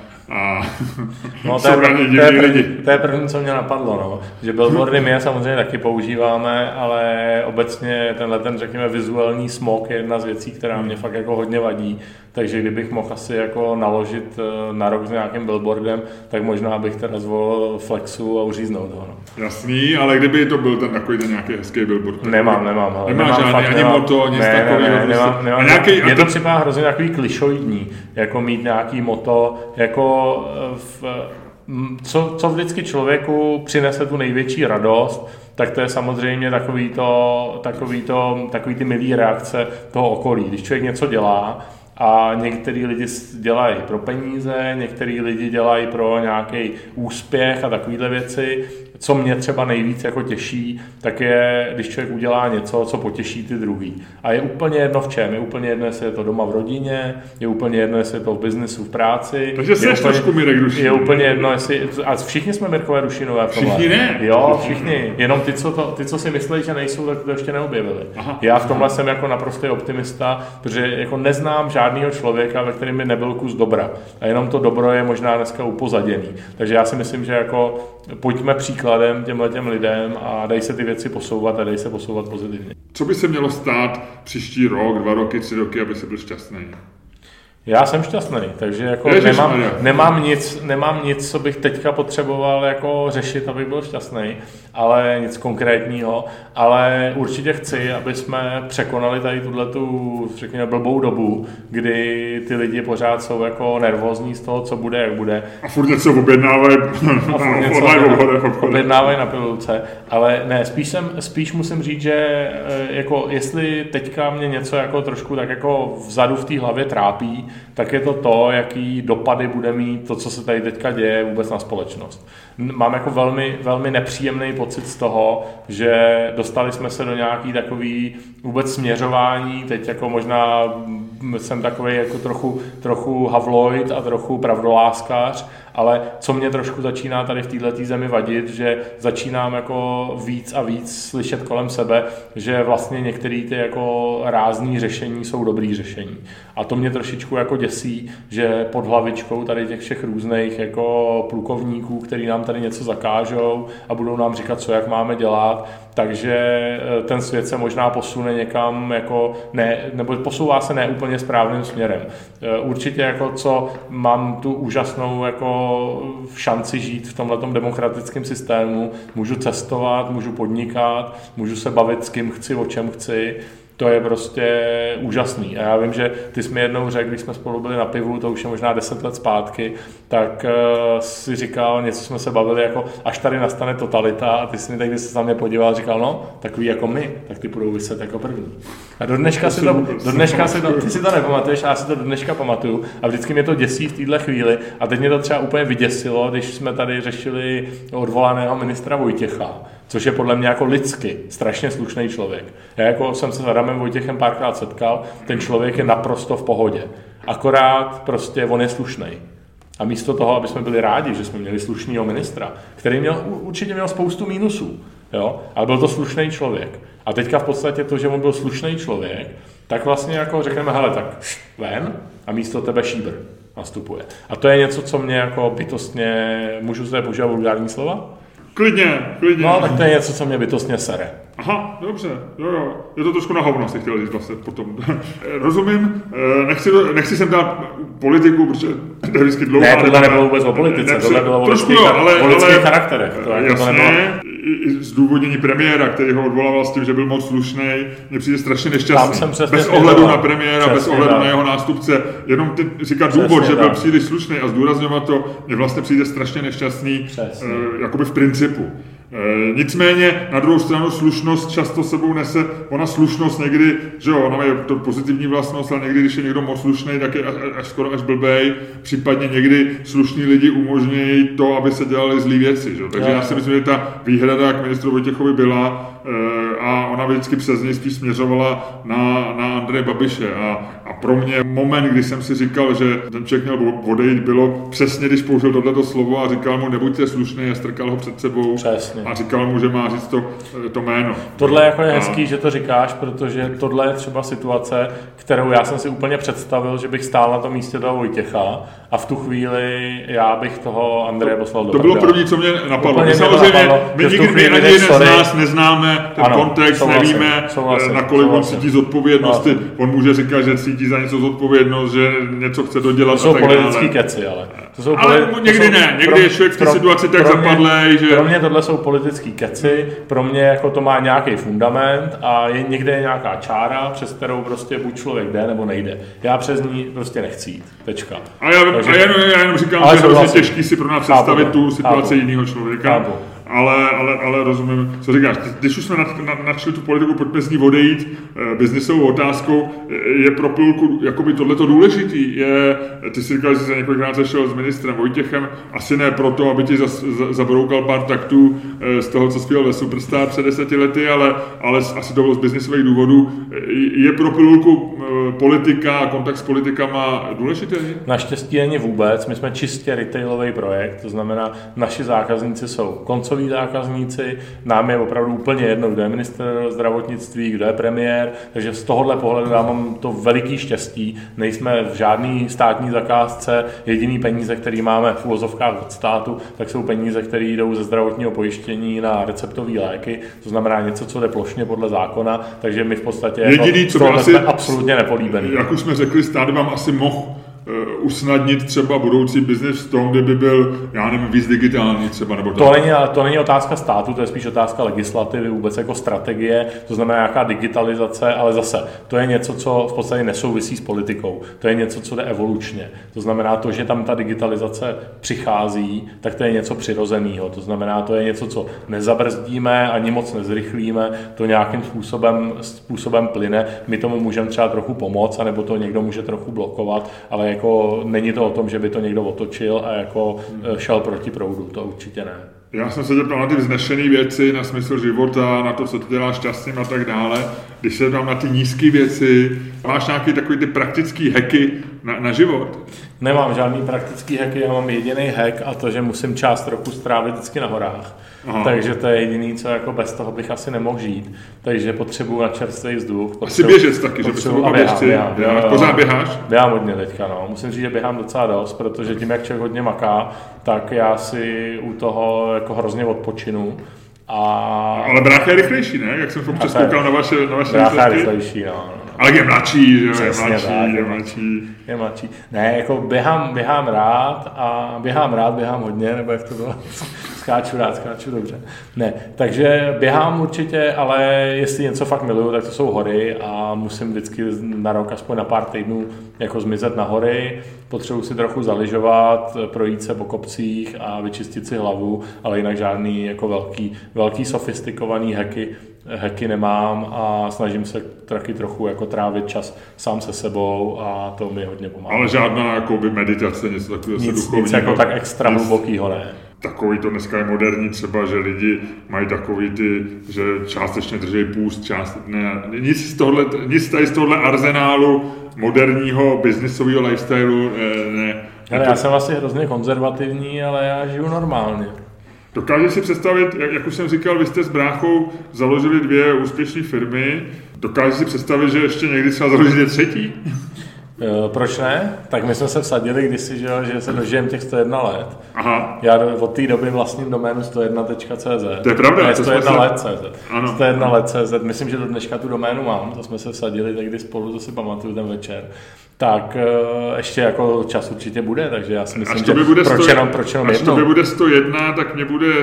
no, to je první, co mě napadlo, no. Že billboardy my samozřejmě taky používáme, ale obecně ten, řekněme, vizuální smog je jedna z věcí, která mě fakt jako hodně vadí. Takže kdybych mohl asi jako naložit na rok s nějakým billboardem, tak možná bych teda zvolil Flexu a uříznout ho. No. Jasný, ale kdyby to byl ten takový ten nějaký hezký billboard. Nemám. Nemám žádný, ani moto, nic takového. Nemám. Mě to připadá hrozně takový klišoidní, jako mít nějaký moto, jako co vždycky člověku přinese tu největší radost, tak to je samozřejmě takový ty milý reakce toho okolí. Když člověk něco dělá, a některý lidi dělají pro peníze, některý lidi dělají pro nějaký úspěch a takovéhle věci. Co mě třeba nejvíc jako těší, tak je, když člověk udělá něco, co potěší ty druhý. A je úplně jedno v čem. Je úplně jedno, jestli je to doma v rodině, je úplně jedno, jestli je to v biznesu, v práci. Takže jsi trošku Mirek Dušín. Je úplně jedno, jestli... A všichni jsme Mirkové Dušínové v tomhle. Všichni ne? Jo, všichni. Jenom ty, co si myslí, že nejsou, tak to ještě neobjevili. Aha. Já v tomhle jsem jako naprostý optimista, protože jako neznám žádného člověka, ve kterém by nebyl kus dobra. A jenom to dobro je možná dneska upozaděný. Takže já si myslím, že jako pojďme příkladem těmhletěm lidem a dají se ty věci posouvat a dají se posouvat pozitivně. Co by se mělo stát příští rok, 2 roky, 3 roky, aby se byl šťastný? Já jsem šťastný, takže jako nemám nic, co bych teďka potřeboval jako řešit, abych byl šťastný, ale nic konkrétního, ale určitě chci, aby jsme překonali tady tuhletu, řekněme, blbou dobu, kdy ty lidi pořád jsou jako nervózní z toho, co bude, jak bude. A furt něco objednávají na pilulce, ale ne, spíš musím říct, že jako jestli teďka mě něco jako trošku tak jako vzadu v té hlavě trápí, tak je to, jaký dopady bude mít to, co se tady teďka děje vůbec na společnost. Mám jako velmi, velmi nepříjemný pocit z toho, že dostali jsme se do nějaký takový vůbec směřování, teď jako možná jsem takový jako trochu havloid a trochu pravdoláskař, ale co mě trošku začíná tady v této zemi vadit, že začínám jako víc a víc slyšet kolem sebe, že vlastně některé ty jako rázný řešení jsou dobrý řešení. A to mě trošičku jako děsí, že pod hlavičkou tady těch všech různých jako plukovníků, který nám tady něco zakážou a budou nám říkat, co jak máme dělat, takže ten svět se možná posune někam jako nebo posouvá se neúplně správným směrem. Určitě jako co mám tu úžasnou jako šanci žít v tomhletom demokratickém systému, můžu cestovat, můžu podnikat, můžu se bavit s kým chci, o čem chci. To je prostě úžasný. A já vím, že ty jsi mi jednou řekl, když jsme spolu byli na pivu, to už je možná 10 let zpátky, tak si říkal, něco jsme se bavili, jako až tady nastane totalita a ty jsi mi tak, když se na mě podíval, říkal, no, takový jako my, tak ty budou vyset jako první. A do dneška ty si to nepamatuješ, já si to do dneška pamatuju a vždycky mě to děsí v téhle chvíli a teď mě to třeba úplně vyděsilo, když jsme tady řešili odvolaného ministra Vojtěcha, což je podle mě jako lidsky strašně slušný člověk. Já jako jsem se s Adamem Vojtěchem párkrát setkal, ten člověk je naprosto v pohodě. Akorát prostě on je slušnej. A místo toho, aby jsme byli rádi, že jsme měli slušného ministra, který určitě měl spoustu mínusů, jo? Ale byl to slušný člověk. A teďka v podstatě to, že on byl slušný člověk, tak vlastně jako řekneme, hele, tak ven a místo tebe šíbr nastupuje. A to je něco, co mě jako bytostně, můžu zde používat vulgární slova? Klidně. No, tak to je něco, co mě bytostně sere. Aha, dobře, jo. Je to trošku na hovno, si chtěl říct vlastně potom. Rozumím, nechci sem dát politiku, protože to je vždycky dlouhá. Ne, tohle nebylo vůbec o politice, tohle bylo o lidských charakterech. Jasně, i zdůvodnění premiéra, který ho odvolával s tím, že byl moc slušný, mně přijde strašně nešťastný. Bez ohledu na premiéra, bez ohledu na jeho nástupce, jenom říkat důvod, že byl příliš slušný a zdůrazňovat to, mně vlastně přijde strašně nešťastný, jakoby v principu. Nicméně na druhou stranu slušnost často sebou nese, ona slušnost někdy, že jo, ona má to pozitivní vlastnost, ale někdy, když je někdo moc slušný, tak je skoro až blbej, případně někdy slušní lidi umožňují to, aby se dělaly zlý věci, že? Takže já si myslím, že ta výhrada k ministru Vojtěchovi byla a ona vždycky přes něj spíš směřovala na Andreje Babiše a pro mě moment, kdy jsem si říkal, že ten člověk měl odejít, bylo přesně, když použil tohleto slovo a říkal mu, nebuďte slušný a strkal ho před sebou. Přesně. A říkal mu, že má říct to jméno. Tohle jako je hezký, že to říkáš, protože tohle je třeba situace, kterou já jsem si úplně představil, že bych stál na tom místě toho Vojtěcha a v tu chvíli já bych toho Andreje poslal do prdele. To bylo první, co mě napadlo. Samozřejmě, my nikdy ani jeden z nás neznáme ten kontext, nevíme, nakolik on cítí zodpovědnosti. On může říkat, že cítí za něco zodpovědnost, že něco chce dodělat. To jsou politický keci, ale. Někdy ne, někdy je člověk v té situaci tak zapadlej, že... Pro mě tohle jsou politický keci, pro mě jako to má nějaký fundament a někde je nějaká čára, přes kterou prostě buď člověk jde, nebo nejde. Já přes ní prostě nechci jít, tečka. A já jenom říkám, že je hrozně těžký si pro nás představit tu situaci jiného člověka. Ale rozumím, co říkáš. Když už jsme načali tu politiku, pojďme z ní odejít biznisovou otázkou, je pro Pilku jakoby tohleto důležitý. Ty jsi říkal, že jsi se několikrát sešel s ministrem Vojtěchem, asi ne proto, aby ti zabroukal pár taktů z toho, co zpíval ve Superstar před 10 lety, ale asi to bylo z biznisových důvodů. Je pro Pilku politika a kontakt s politikama důležitý? Naštěstí není vůbec. My jsme čistě retailový projekt, to znamená, naši zákazníci jsou koncoví zákazníci, nám je opravdu úplně jedno, kdo je ministr zdravotnictví, kdo je premiér, takže z tohohle pohledu já mám to veliký štěstí, nejsme v žádný státní zakázce, jediný peníze, které máme v uvozovkách od státu, tak jsou peníze, které jdou ze zdravotního pojištění na receptové léky, to znamená něco, co jde plošně podle zákona, takže my v podstatě jediný, co by asi, jsme absolutně nepolíbený. Jak už jsme řekli, stát vám asi mohl usnadnit třeba budoucí biznis v tom, kdyby byl, já nevím, víc digitální třeba, nebo to není otázka státu, to je spíš otázka legislativy, vůbec jako strategie, to znamená nějaká digitalizace, ale zase, to je něco, co v podstatě nesouvisí s politikou, to je něco, co jde evolučně, to znamená to, že tam ta digitalizace přichází, tak to je něco přirozeného, to znamená, to je něco, co nezabrzdíme, ani moc nezrychlíme, to nějakým způsobem plyne, my tomu můžeme třeba trochu pomoct, anebo to někdo může trochu blokovat, ale jako není to o tom, že by to někdo otočil a jako šel proti proudu, to určitě ne. Já jsem se zeptal na ty vznešené věci, na smysl života, na to, co to dělá šťastným a tak dále. Když se tam na ty nízké věci, máš nějaký takový ty praktický hacky na život? Nemám žádný praktický hacky, já mám jediný hack a to, že musím část roku strávit vždycky na horách. Aha. Takže to je jediný, co jako bez toho bych asi nemohl žít. Takže potřebuju na čerstvý vzduch. Asi běžec taky, že běhám. Pořád běháš? Běhám hodně teďka, no. Musím říct, že běhám docela dost, protože tím, jak člověk hodně maká, tak já si u toho jako hrozně odpočinu. Ale brácha je rychlejší, ne? Jak jsem občas koukal na vaše brácha je rychlejší, no. Ale je mladší, že jo? Je mladší. Ne, jako běhám rád a běhám hodně, nebo jak to bylo? Skáču dobře. Ne, takže běhám určitě, ale jestli něco fakt miluju, tak to jsou hory a musím vždycky na rok aspoň na pár týdnů jako zmizet na hory. Potřebuji si trochu zaližovat, projít se po kopcích a vyčistit si hlavu, ale jinak žádný jako velký sofistikovaný hacky nemám a snažím se taky trochu jako trávit čas sám se sebou a to mi hodně pomáhá. Ale žádná jakoby meditace, něco takového nic jako tak extra hlubokýho ne. takový to dneska je moderní třeba, že lidi mají takový ty, že částečně drží půst, nic tady z tohohle arzenálu moderního biznisového lifestylu ne. Ale já jsem vlastně hrozně konzervativní, ale já žiju normálně. Dokážeš si představit, jak už jsem říkal, vy jste s bráchou založili 2 úspěšné firmy, dokážeš si představit, že ještě někdy třeba založíte 3? Proč ne? Tak my jsme se vsadili kdysi, že se dožijeme těch 101 let. Aha. Já od té doby vlastním doménu 101.cz. To je pravda. Ne, 101let.cz. 101let.cz. Myslím, že do dneška tu doménu mám. To jsme se vsadili tehdy spolu, to si pamatuju ten večer. Tak ještě jako čas určitě bude, takže já si myslím, že proč jenom až to bude 101, tak mě bude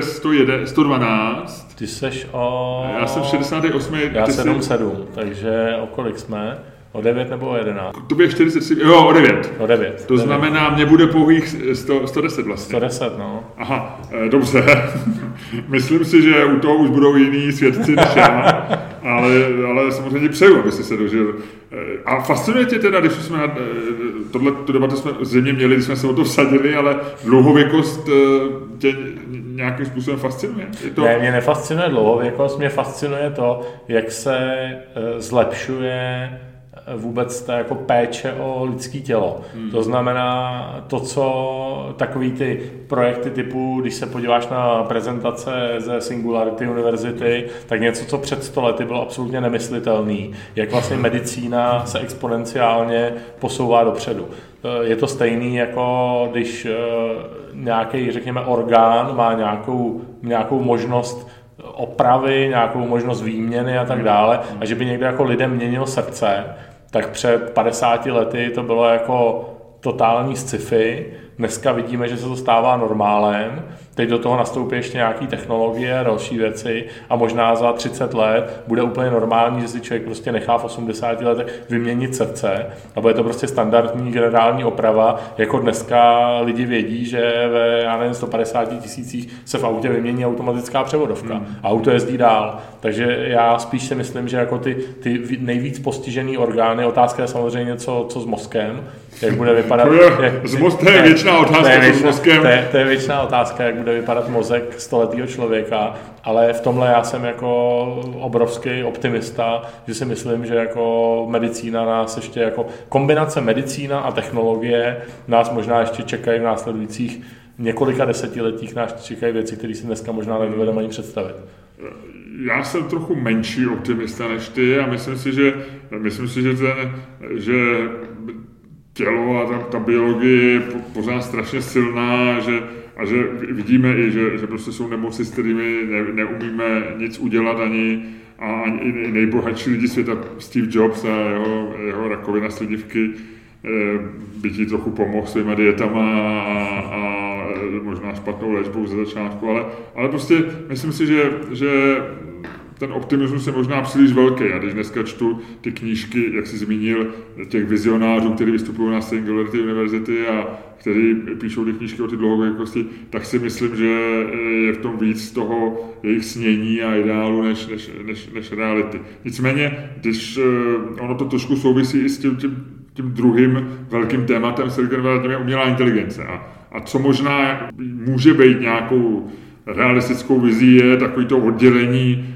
112. Ty seš Já jsem 68. Já 7, takže o kolik jsme? O 9 nebo o 11? To bude 43, jo, o 9. O 9. To znamená, mě bude pouhých 110 vlastně. 110, no. Aha, dobře. Myslím si, že u toho už budou jiný svědci než já, ale samozřejmě přeju, aby se dožil. A fascinuje tě teda, když jsme tu debatu jsme zřejmě měli, když jsme se o to vsadili, ale dlouhověkost tě nějakým způsobem fascinuje? Ne, mě nefascinuje dlouhověkost, mě fascinuje to, jak se zlepšuje vůbec ta jako péče o lidské tělo. To znamená to, co takový ty projekty typu, když se podíváš na prezentace ze Singularity univerzity, tak něco, co před 100 lety bylo absolutně nemyslitelný, jak vlastně medicína se exponenciálně posouvá dopředu. Je to stejný, jako když nějaký, řekněme, orgán má nějakou možnost opravy, nějakou možnost výměny a tak dále, a že by někdo jako lidem měnil srdce, tak před 50 lety to bylo jako totální sci-fi. Dneska vidíme, že se to stává normálem. Teď do toho nastoupí ještě nějaké technologie, další věci a možná za 30 let bude úplně normální, že si člověk prostě nechá v 80 letech vyměnit srdce a bude to prostě standardní generální oprava, jako dneska lidi vědí, že ve 150 000 se v autě vymění automatická převodovka a auto jezdí dál. Takže já spíš si myslím, že jako ty nejvíc postižený orgány, otázka je samozřejmě co s mozkem, jak bude vypadat. To je věčná otázka s mozkem. To je věčná otázka, jak bude vypadat mozek 100letého člověka, ale v tomhle já jsem jako obrovský optimista, že si myslím, že jako medicína nás ještě jako kombinace medicína a technologie nás možná ještě čekají v následujících několika desetiletích, nás čekají věci, které si dneska možná nedovedeme ani představit. Já jsem trochu menší optimista než ty a myslím si, že tělo a ta biologie je pořád strašně silná, a že vidíme i, že prostě jsou nemoci, s kterými neumíme nic udělat ani nejbohatší lidi světa, Steve Jobs a jeho rakovina sledivky, by ti trochu pomohl svýma dietama a možná špatnou léčbou ze začátku, ale prostě myslím si, že ten optimismus je možná příliš velký. A když dneska čtu ty knížky, jak jsi zmínil, těch vizionářů, kteří vystupují na Singularity univerzity a kteří píšou ty knížky o ty dlouhověkosti, tak si myslím, že je v tom víc toho jejich snění a ideálu než reality. Nicméně, když ono to trošku souvisí i s tím druhým velkým tématem Silicon Valley, tím je umělá inteligence. A co možná může být nějakou realistickou vizí je takový to oddělení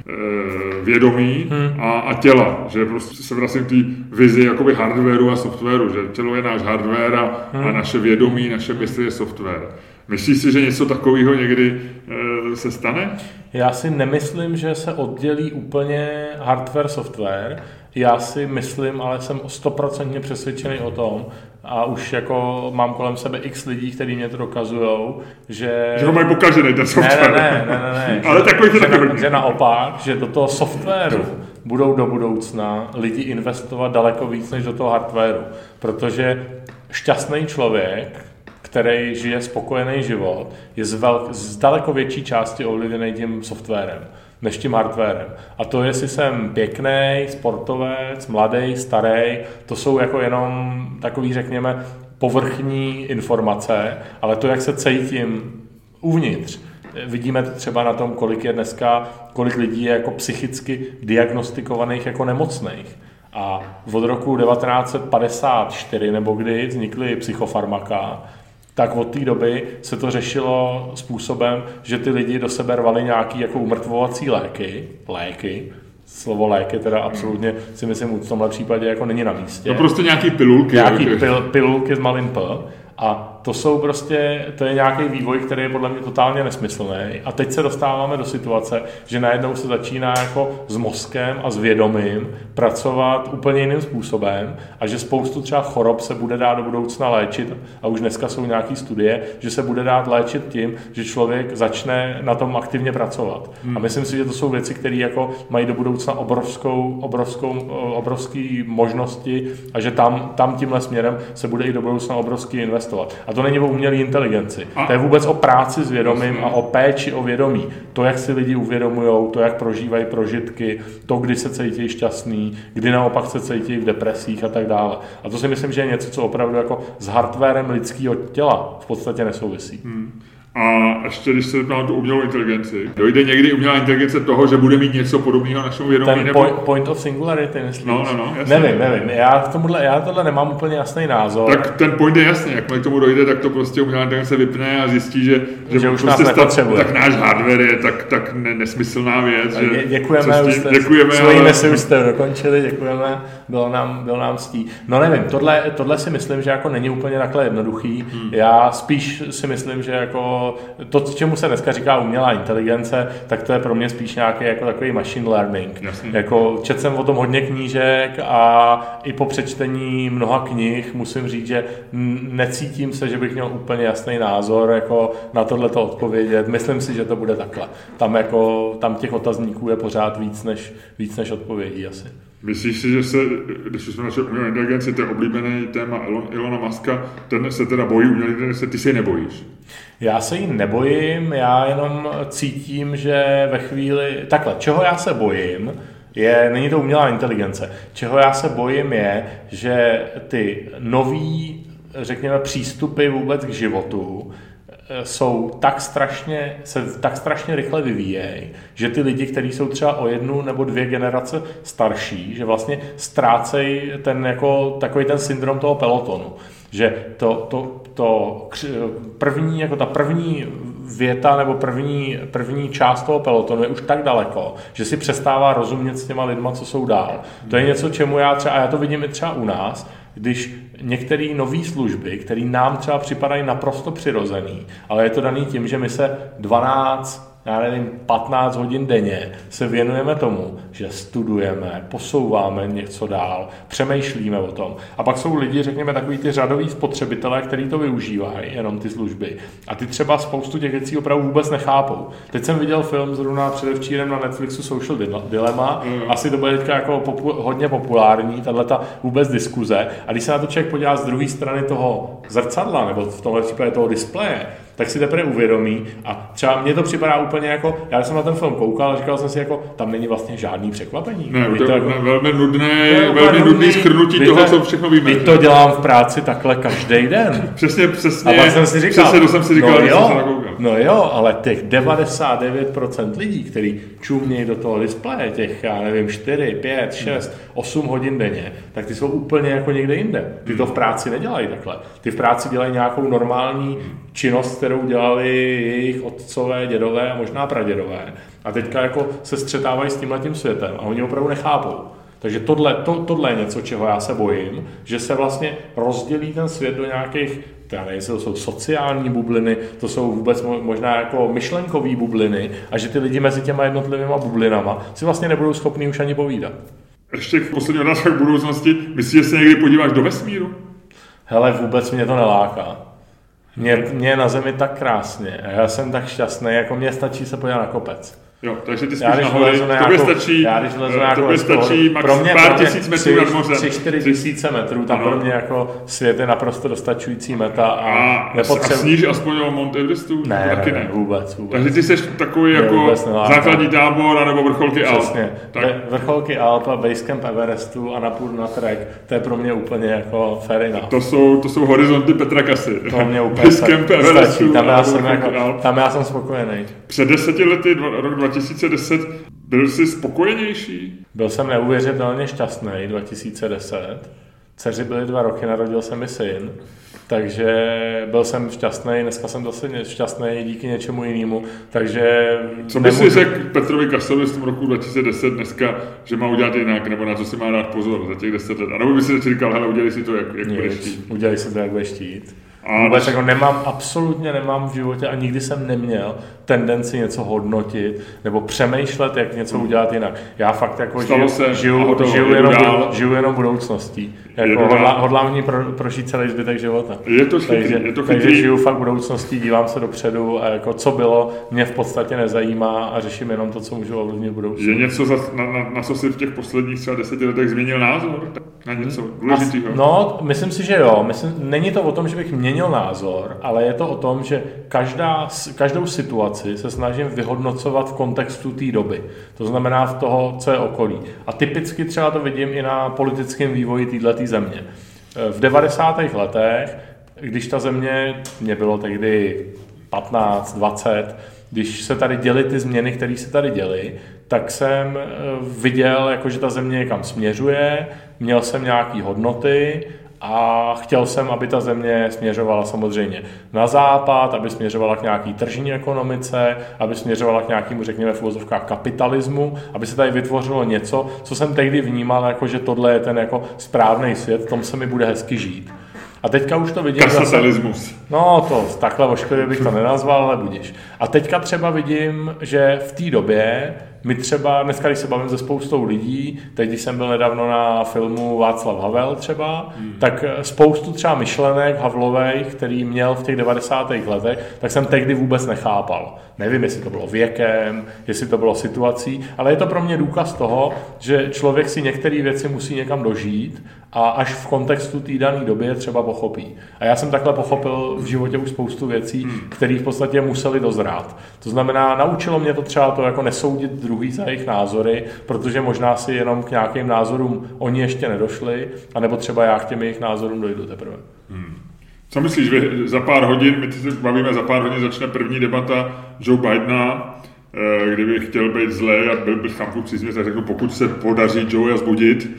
vědomí a těla, že prostě se vracím k té vizi jakoby hardwareu a softwaru, že tělo je náš hardware a naše vědomí, naše mysl je software. Myslíš si, že něco takového někdy se stane? Já si nemyslím, že se oddělí úplně hardware, software. Já si myslím, ale jsem 100% přesvědčený o tom, a už jako mám kolem sebe x lidí, kteří mě to dokazujou, že ho mají pokažený ten software. Ne. Ale že naopak, že do toho softwaru budou do budoucna lidi investovat daleko víc než do toho hardwaru, protože šťastný člověk, který žije spokojený život, je z daleko větší části ovlivněný tím softwarem než tím hardwarem. A to, jestli jsem pěkný, sportovec, mladý, starý, to jsou jako jenom takový, řekněme, povrchní informace, ale to, jak se cítím uvnitř. Vidíme to třeba na tom, kolik lidí je jako psychicky diagnostikovaných jako nemocných. A od roku 1954 nebo kdy vznikly psychofarmaka, tak od té doby se to řešilo způsobem, že ty lidi do sebe rvali nějaký jako umrtvovací léky. Slovo léky teda absolutně si myslím v tomhle případě jako není na místě. No prostě nějaký pilulky. Nějaký pilulky s malým P. A to je nějaký vývoj, který je podle mě totálně nesmyslný. A teď se dostáváme do situace, že najednou se začíná jako s mozkem a s vědomím pracovat úplně jiným způsobem a že spoustu třeba chorob se bude dát do budoucna léčit, a už dneska jsou nějaké studie, že se bude dát léčit tím, že člověk začne na tom aktivně pracovat. A myslím si, že to jsou věci, které jako mají do budoucna obrovské možnosti a že tam tímhle směrem se bude i do budoucna obrovský investovat. A to není o umělé inteligenci. To je vůbec o práci s vědomím a o péči o vědomí. To, jak si lidi uvědomujou, to, jak prožívají prožitky, to, kdy se cítí šťastný, kdy naopak se cítí v depresích a tak dále. A to si myslím, že je něco, co opravdu jako s hardwarem lidského těla v podstatě nesouvisí. A ještě když se zeptám tu umělou inteligenci, dojde někdy umělá inteligence toho, že bude mít něco podobného našemu vědomí? Ten point of singularity, myslíš? No, jasně. Nevím. Já tohle nemám úplně jasný názor. Tak ten point je jasný, jakmile k tomu dojde, tak to prostě umělá inteligence vypne a zjistí, že už prostě nás nepotřebuje. Tak náš hardware je tak nesmyslná věc. Děkujeme, svoji misi už jste dokončili, děkujeme, bylo nám ctí. No nevím, tohle si myslím, že jako není úplně takhle jednoduchý. Já spíš si myslím, že jako to, čemu se dneska říká umělá inteligence, tak to je pro mě spíš nějaký jako takový machine learning. Jako četl jsem o tom hodně knížek a i po přečtení mnoha knih musím říct, že necítím se, že bych měl úplně jasný názor jako na tohleto odpovědět. Myslím si, že to bude takhle. Tam těch otazníků je pořád víc než odpovědí asi. Myslíš si, že se, když jsme našli umělou inteligenci, to je oblíbený téma Elona Muska, ten se teda bojí umělé inteligence, ty se ji nebojíš? Já se jí nebojím, já jenom cítím, že ve chvíli... Takhle, čeho já se bojím, není to umělá inteligence. Čeho já se bojím je, že ty nový, řekněme, přístupy vůbec k životu se tak strašně rychle vyvíjejí, že ty lidi, kteří jsou třeba o 1 nebo 2 generace starší, že vlastně ztrácejí takový ten syndrom toho pelotonu. Že ta první věta nebo první část toho pelotonu je už tak daleko, že si přestává rozumět s těma lidma, co jsou dál. To je něco, čemu já to vidím i třeba u nás, když některé nové služby, které nám třeba připadají naprosto přirozený, ale je to daný tím, že my se 15 hodin denně se věnujeme tomu, že studujeme, posouváme něco dál, přemýšlíme o tom. A pak jsou lidi, řekněme, takový ty řadoví spotřebitelé, kteří to využívají, jenom ty služby. A ty třeba spoustu těch věcí opravdu vůbec nechápou. Teď jsem viděl film zrovna předevčírem na Netflixu Social Dilemma. Asi to bude teďka jako hodně populární, tato vůbec diskuze. A když se na to člověk podívá z druhé strany toho zrcadla, nebo v tomhle případě toho displeje, tak si teprve uvědomí a třeba mně to připadá úplně jako, já jsem na ten film koukal a říkal jsem si jako, tam není vlastně žádný překvapení. Ne, to je velmi nudný shrnutí toho, co všechno víme. Teď to dělám v práci takhle každý den. Přesně. A pak jsem si říkal, to jsem si říkal, když jsem se nakoukal. No jo, ale těch 99% lidí, kteří čumějí do toho displeje, těch, 4, 5, 6, 8 hodin denně, tak ty jsou úplně jako někde jinde. Ty to v práci nedělají takhle. Ty v práci dělají nějakou normální činnost, kterou dělali jejich otcové, dědové a možná pradědové. A teďka jako se střetávají s tímhletím světem a oni opravdu nechápou. Takže tohle je něco, čeho já se bojím, že se vlastně rozdělí ten svět do nějakých, já nevím, to jsou sociální bubliny, to jsou vůbec možná jako myšlenkové bubliny a že ty lidi mezi těma jednotlivýma bublinama si vlastně nebudou schopní už ani povídat. Ještě k poslední otázce k budoucnosti. Myslíš, že se někdy podíváš do vesmíru? Hele, vůbec mě to neláká. Mě je na Zemi tak krásně a já jsem tak šťastný, jako mě stačí se podívat na kopec. Jo, takže ty spíš nahoře, tobě stačí pár tisíc metrů nad mořem. 3-4 tisíce metrů, tam pro mě jako svět je naprosto dostačující meta a nepotřebuji. A sníž aspoň o Mount Everestu? Ne, vůbec. Takže ty jsi takový jako základní tábor anebo vrcholky Alp. Přesně, vrcholky Alp a Basecamp Everestu a Annapurna Trek, to je pro mě úplně jako fair enough. To jsou horizonty Petra Kasy. To mě úplně stačí, tam já jsem spokojený. Před 10 lety, rok 2010, byl jsi spokojenější? Byl jsem neuvěřitelně šťastný 2010. Dceři byly 2 roky, narodil se mi syn. takže byl jsem šťastný, dneska jsem zase šťastný díky něčemu jinému, takže... Co bys si řekl Petrovi Kaslovi z tom roku 2010 dneska, že má udělat jinak, nebo na co si má dát pozor za těch 10 let? A nebo by si říkal, hele, udělej si to, jak budeš chtít. Udělej si to, jak budeš chtít. Vůbec jako absolutně nemám v životě a nikdy jsem neměl tendenci něco hodnotit nebo přemýšlet, jak něco udělat jinak. Já fakt jako žiju jenom budoucností. Jako hodlám v ní prožít celý zbytek života. Je to chytrý. Takže žiju fakt budoucností, dívám se dopředu a jako co bylo, mě v podstatě nezajímá a řeším jenom to, co můžu ovlivnit v budoucnu. Je něco, na co si v těch posledních třeba 10 letech změnil názor? Na něco důležitého? No, myslím si, že jo. Není to o tom, že bych měnil názor, ale je to o tom, že každou situaci se snažím vyhodnocovat v kontextu té doby. To znamená v toho, co je okolí. A typicky třeba to vidím i na politickém vývoji této země. V 90. letech, když ta země, mě bylo tehdy 15, 20, když se tady děly ty změny, které se tady děly, tak jsem viděl, jako, že ta země někam směřuje, měl jsem nějaké hodnoty a chtěl jsem, aby ta země směřovala samozřejmě na západ, aby směřovala k nějaký tržní ekonomice, aby směřovala k nějakému, řekněme v uvozovkách, kapitalismu, aby se tady vytvořilo něco, co jsem tehdy vnímal, jako, že tohle je ten jako správný svět, v tom se mi bude hezky žít. A teďka už to vidím Kapitalismus. No to takhle ošklivě bych to nenazval, ale budiš. A teďka třeba vidím, že v té době my třeba, dneska když se bavím se spoustou lidí, teď když jsem byl nedávno na filmu Václav Havel třeba, tak spoustu třeba myšlenek Havlových, který měl v těch 90. letech, tak jsem tehdy vůbec nechápal. Nevím, jestli to bylo věkem, jestli to bylo situací, ale je to pro mě důkaz toho, že člověk si některé věci musí někam dožít a až v kontextu té dané doby třeba pochopí. A já jsem takhle pochopil v životě už spoustu věcí, které v podstatě museli dozrát. To znamená, naučilo mě to třeba to jako nesoudit druhý za jejich názory, protože možná si jenom k nějakým názorům oni ještě nedošli, anebo třeba já k těm jejich názorům dojdu teprve. Co myslíš, za pár hodin, my se bavíme, za pár hodin začne první debata Joe Bidena, kdyby chtěl být zlej a byl Trumpův příznivec, tak řeknu, pokud se podaří Joea zbudit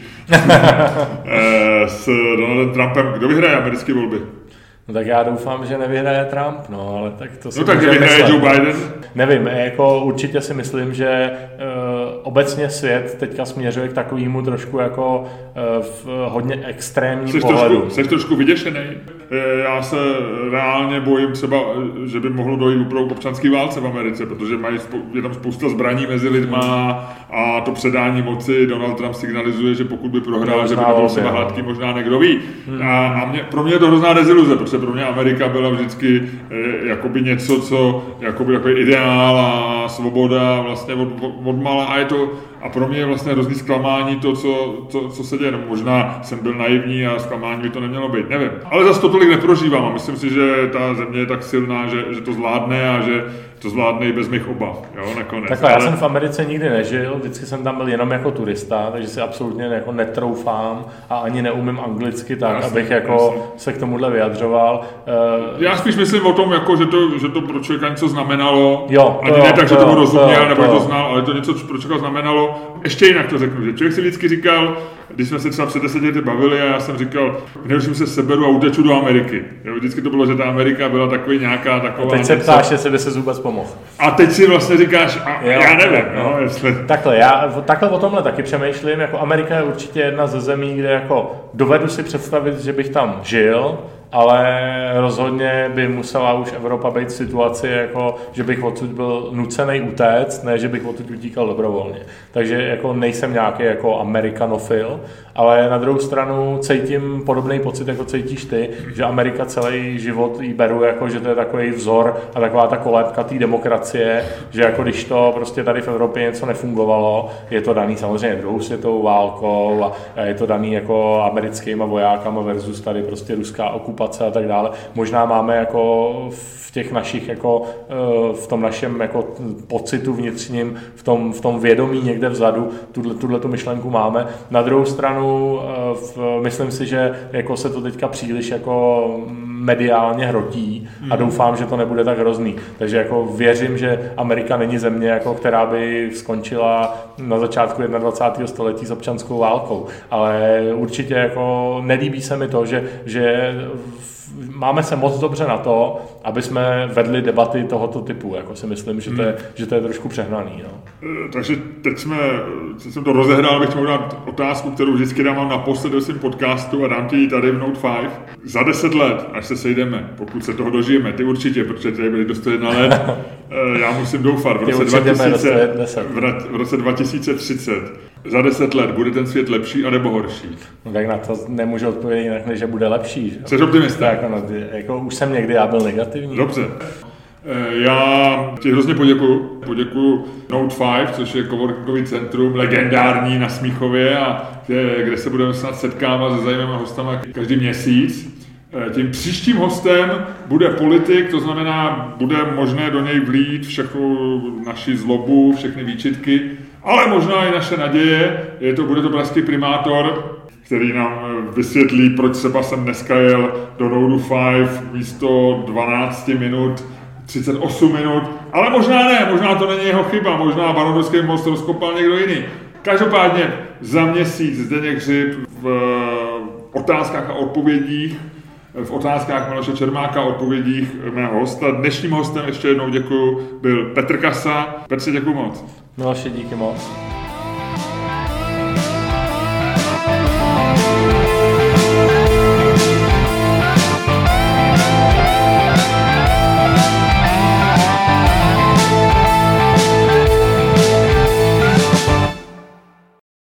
s Donaldem Trumpem, kdo vyhraje americké volby? No tak já doufám, že nevyhraje Trump, no ale tak to si no tak vyhraje Joe Biden? Nevím, jako určitě si myslím, že obecně svět teďka směřuje k takovému trošku jako v hodně extrémním pohledu. Jsi trošku vyděšený? Já se reálně bojím třeba, že by mohlo dojít k občanské válce v Americe, protože je tam spousta zbraní mezi lidma a to předání moci Donald Trump signalizuje, že pokud by prohrál, že by to bylo seba hladký, možná někdo ví. A pro mě je to hrozná deziluze, protože pro mě Amerika byla vždycky jakoby něco, co jakoby takový ideál a svoboda vlastně odmala a pro mě je vlastně hrozný zklamání to, co se děje. No, možná jsem byl naivní a zklamání by to nemělo být, nevím. Ale zase to tolik neprožívám a myslím si, že ta země je tak silná, že to zvládne a že to zvládne i bez mých obav, jo, nakonec. Takhle, já jsem v Americe nikdy nežil, vždycky jsem tam byl jenom jako turista, takže si absolutně jako netroufám a ani neumím anglicky tak, jasně, abych jako se k tomuhle vyjadřoval. Já spíš myslím o tom, jako, že to pro člověka něco znamenalo, ani ne tak, že tomu rozuměl, nebo to znal, ale to něco pro člověka znamenalo. Ještě jinak to řeknu, že člověk si vždycky říkal, když jsme se třeba před 10 lety bavili a já jsem říkal, nejlepším se seberu a uteču do Ameriky. Jo, vždycky to bylo, že ta Amerika byla takový nějaká taková... A teď se ptáš, jestli by se vůbec pomohl. A teď si vlastně říkáš, já nevím, no, jestli... Takhle o tomhle taky přemýšlím, jako Amerika je určitě jedna ze zemí, kde jako dovedu si představit, že bych tam žil, ale rozhodně by musela už Evropa být v situaci, jako, že bych odsud byl nucený utéct, ne, že bych odsud utíkal dobrovolně. Takže jako nejsem nějaký jako amerikanofil, ale na druhou stranu cítím podobný pocit, jako cítíš ty, že Amerika celý život jí beru, jako, že to je takový vzor a taková ta kolébka té demokracie, že jako když to prostě tady v Evropě něco nefungovalo, je to daný samozřejmě druhou světovou válkou a je to daný jako americkýma vojákama versus tady prostě ruská okupace a tak dále. Možná máme jako v těch našich jako v tom našem jako pocitu vnitřním, v tom vědomí někde vzadu tuhletu myšlenku máme. Na druhou stranu myslím si, že jako se to teďka příliš jako mediálně hrotí a doufám, že to nebude tak hrozný. Takže jako věřím, že Amerika není země, jako která by skončila na začátku 21. století s občanskou válkou. Ale určitě jako nelíbí se mi to, že máme se moc dobře na to, aby jsme vedli debaty tohoto typu. Jako si myslím, že to je trošku přehnaný. No. Takže teď jsem to rozehrál, bych mohl dát otázku, kterou vždycky dám naposled do svým podcastu a dám ti ji tady v Note 5. Za 10 let, až se sejdeme, pokud se toho dožijeme, ty určitě, protože tady byli do 101 let, já musím doufat, v roce 2030. Za 10 let bude ten svět lepší anebo horší? No tak na to nemůžu odpovědět jinak, než že bude lepší. Že? Jsi optimista? Jako už jsem někdy já byl negativní. Dobře. Já ti hrozně poděkuju Note 5, což je coworkingový centrum, legendární na Smíchově, a kde se budeme snad setkávat se zajímavými hostama každý měsíc. Tím příštím hostem bude politik, to znamená, bude možné do něj vlít všechnu naši zlobu, všechny výčitky, ale možná i naše naděje. Bude to pražský primátor, který nám vysvětlí, proč třeba jsem dneska jel do Note 5 místo 12 minut 38 minut, ale možná ne, možná to není jeho chyba, možná Barandovský most rozkopal někdo jiný. Každopádně za měsíc Zdeněk Hřib v otázkách a odpovědích, v otázkách Miloše Čermáka a odpovědích mého hosta. Dnešním hostem, ještě jednou děkuju, byl Petr Kasa. Petře, děkuju moc. Miloše, díky moc.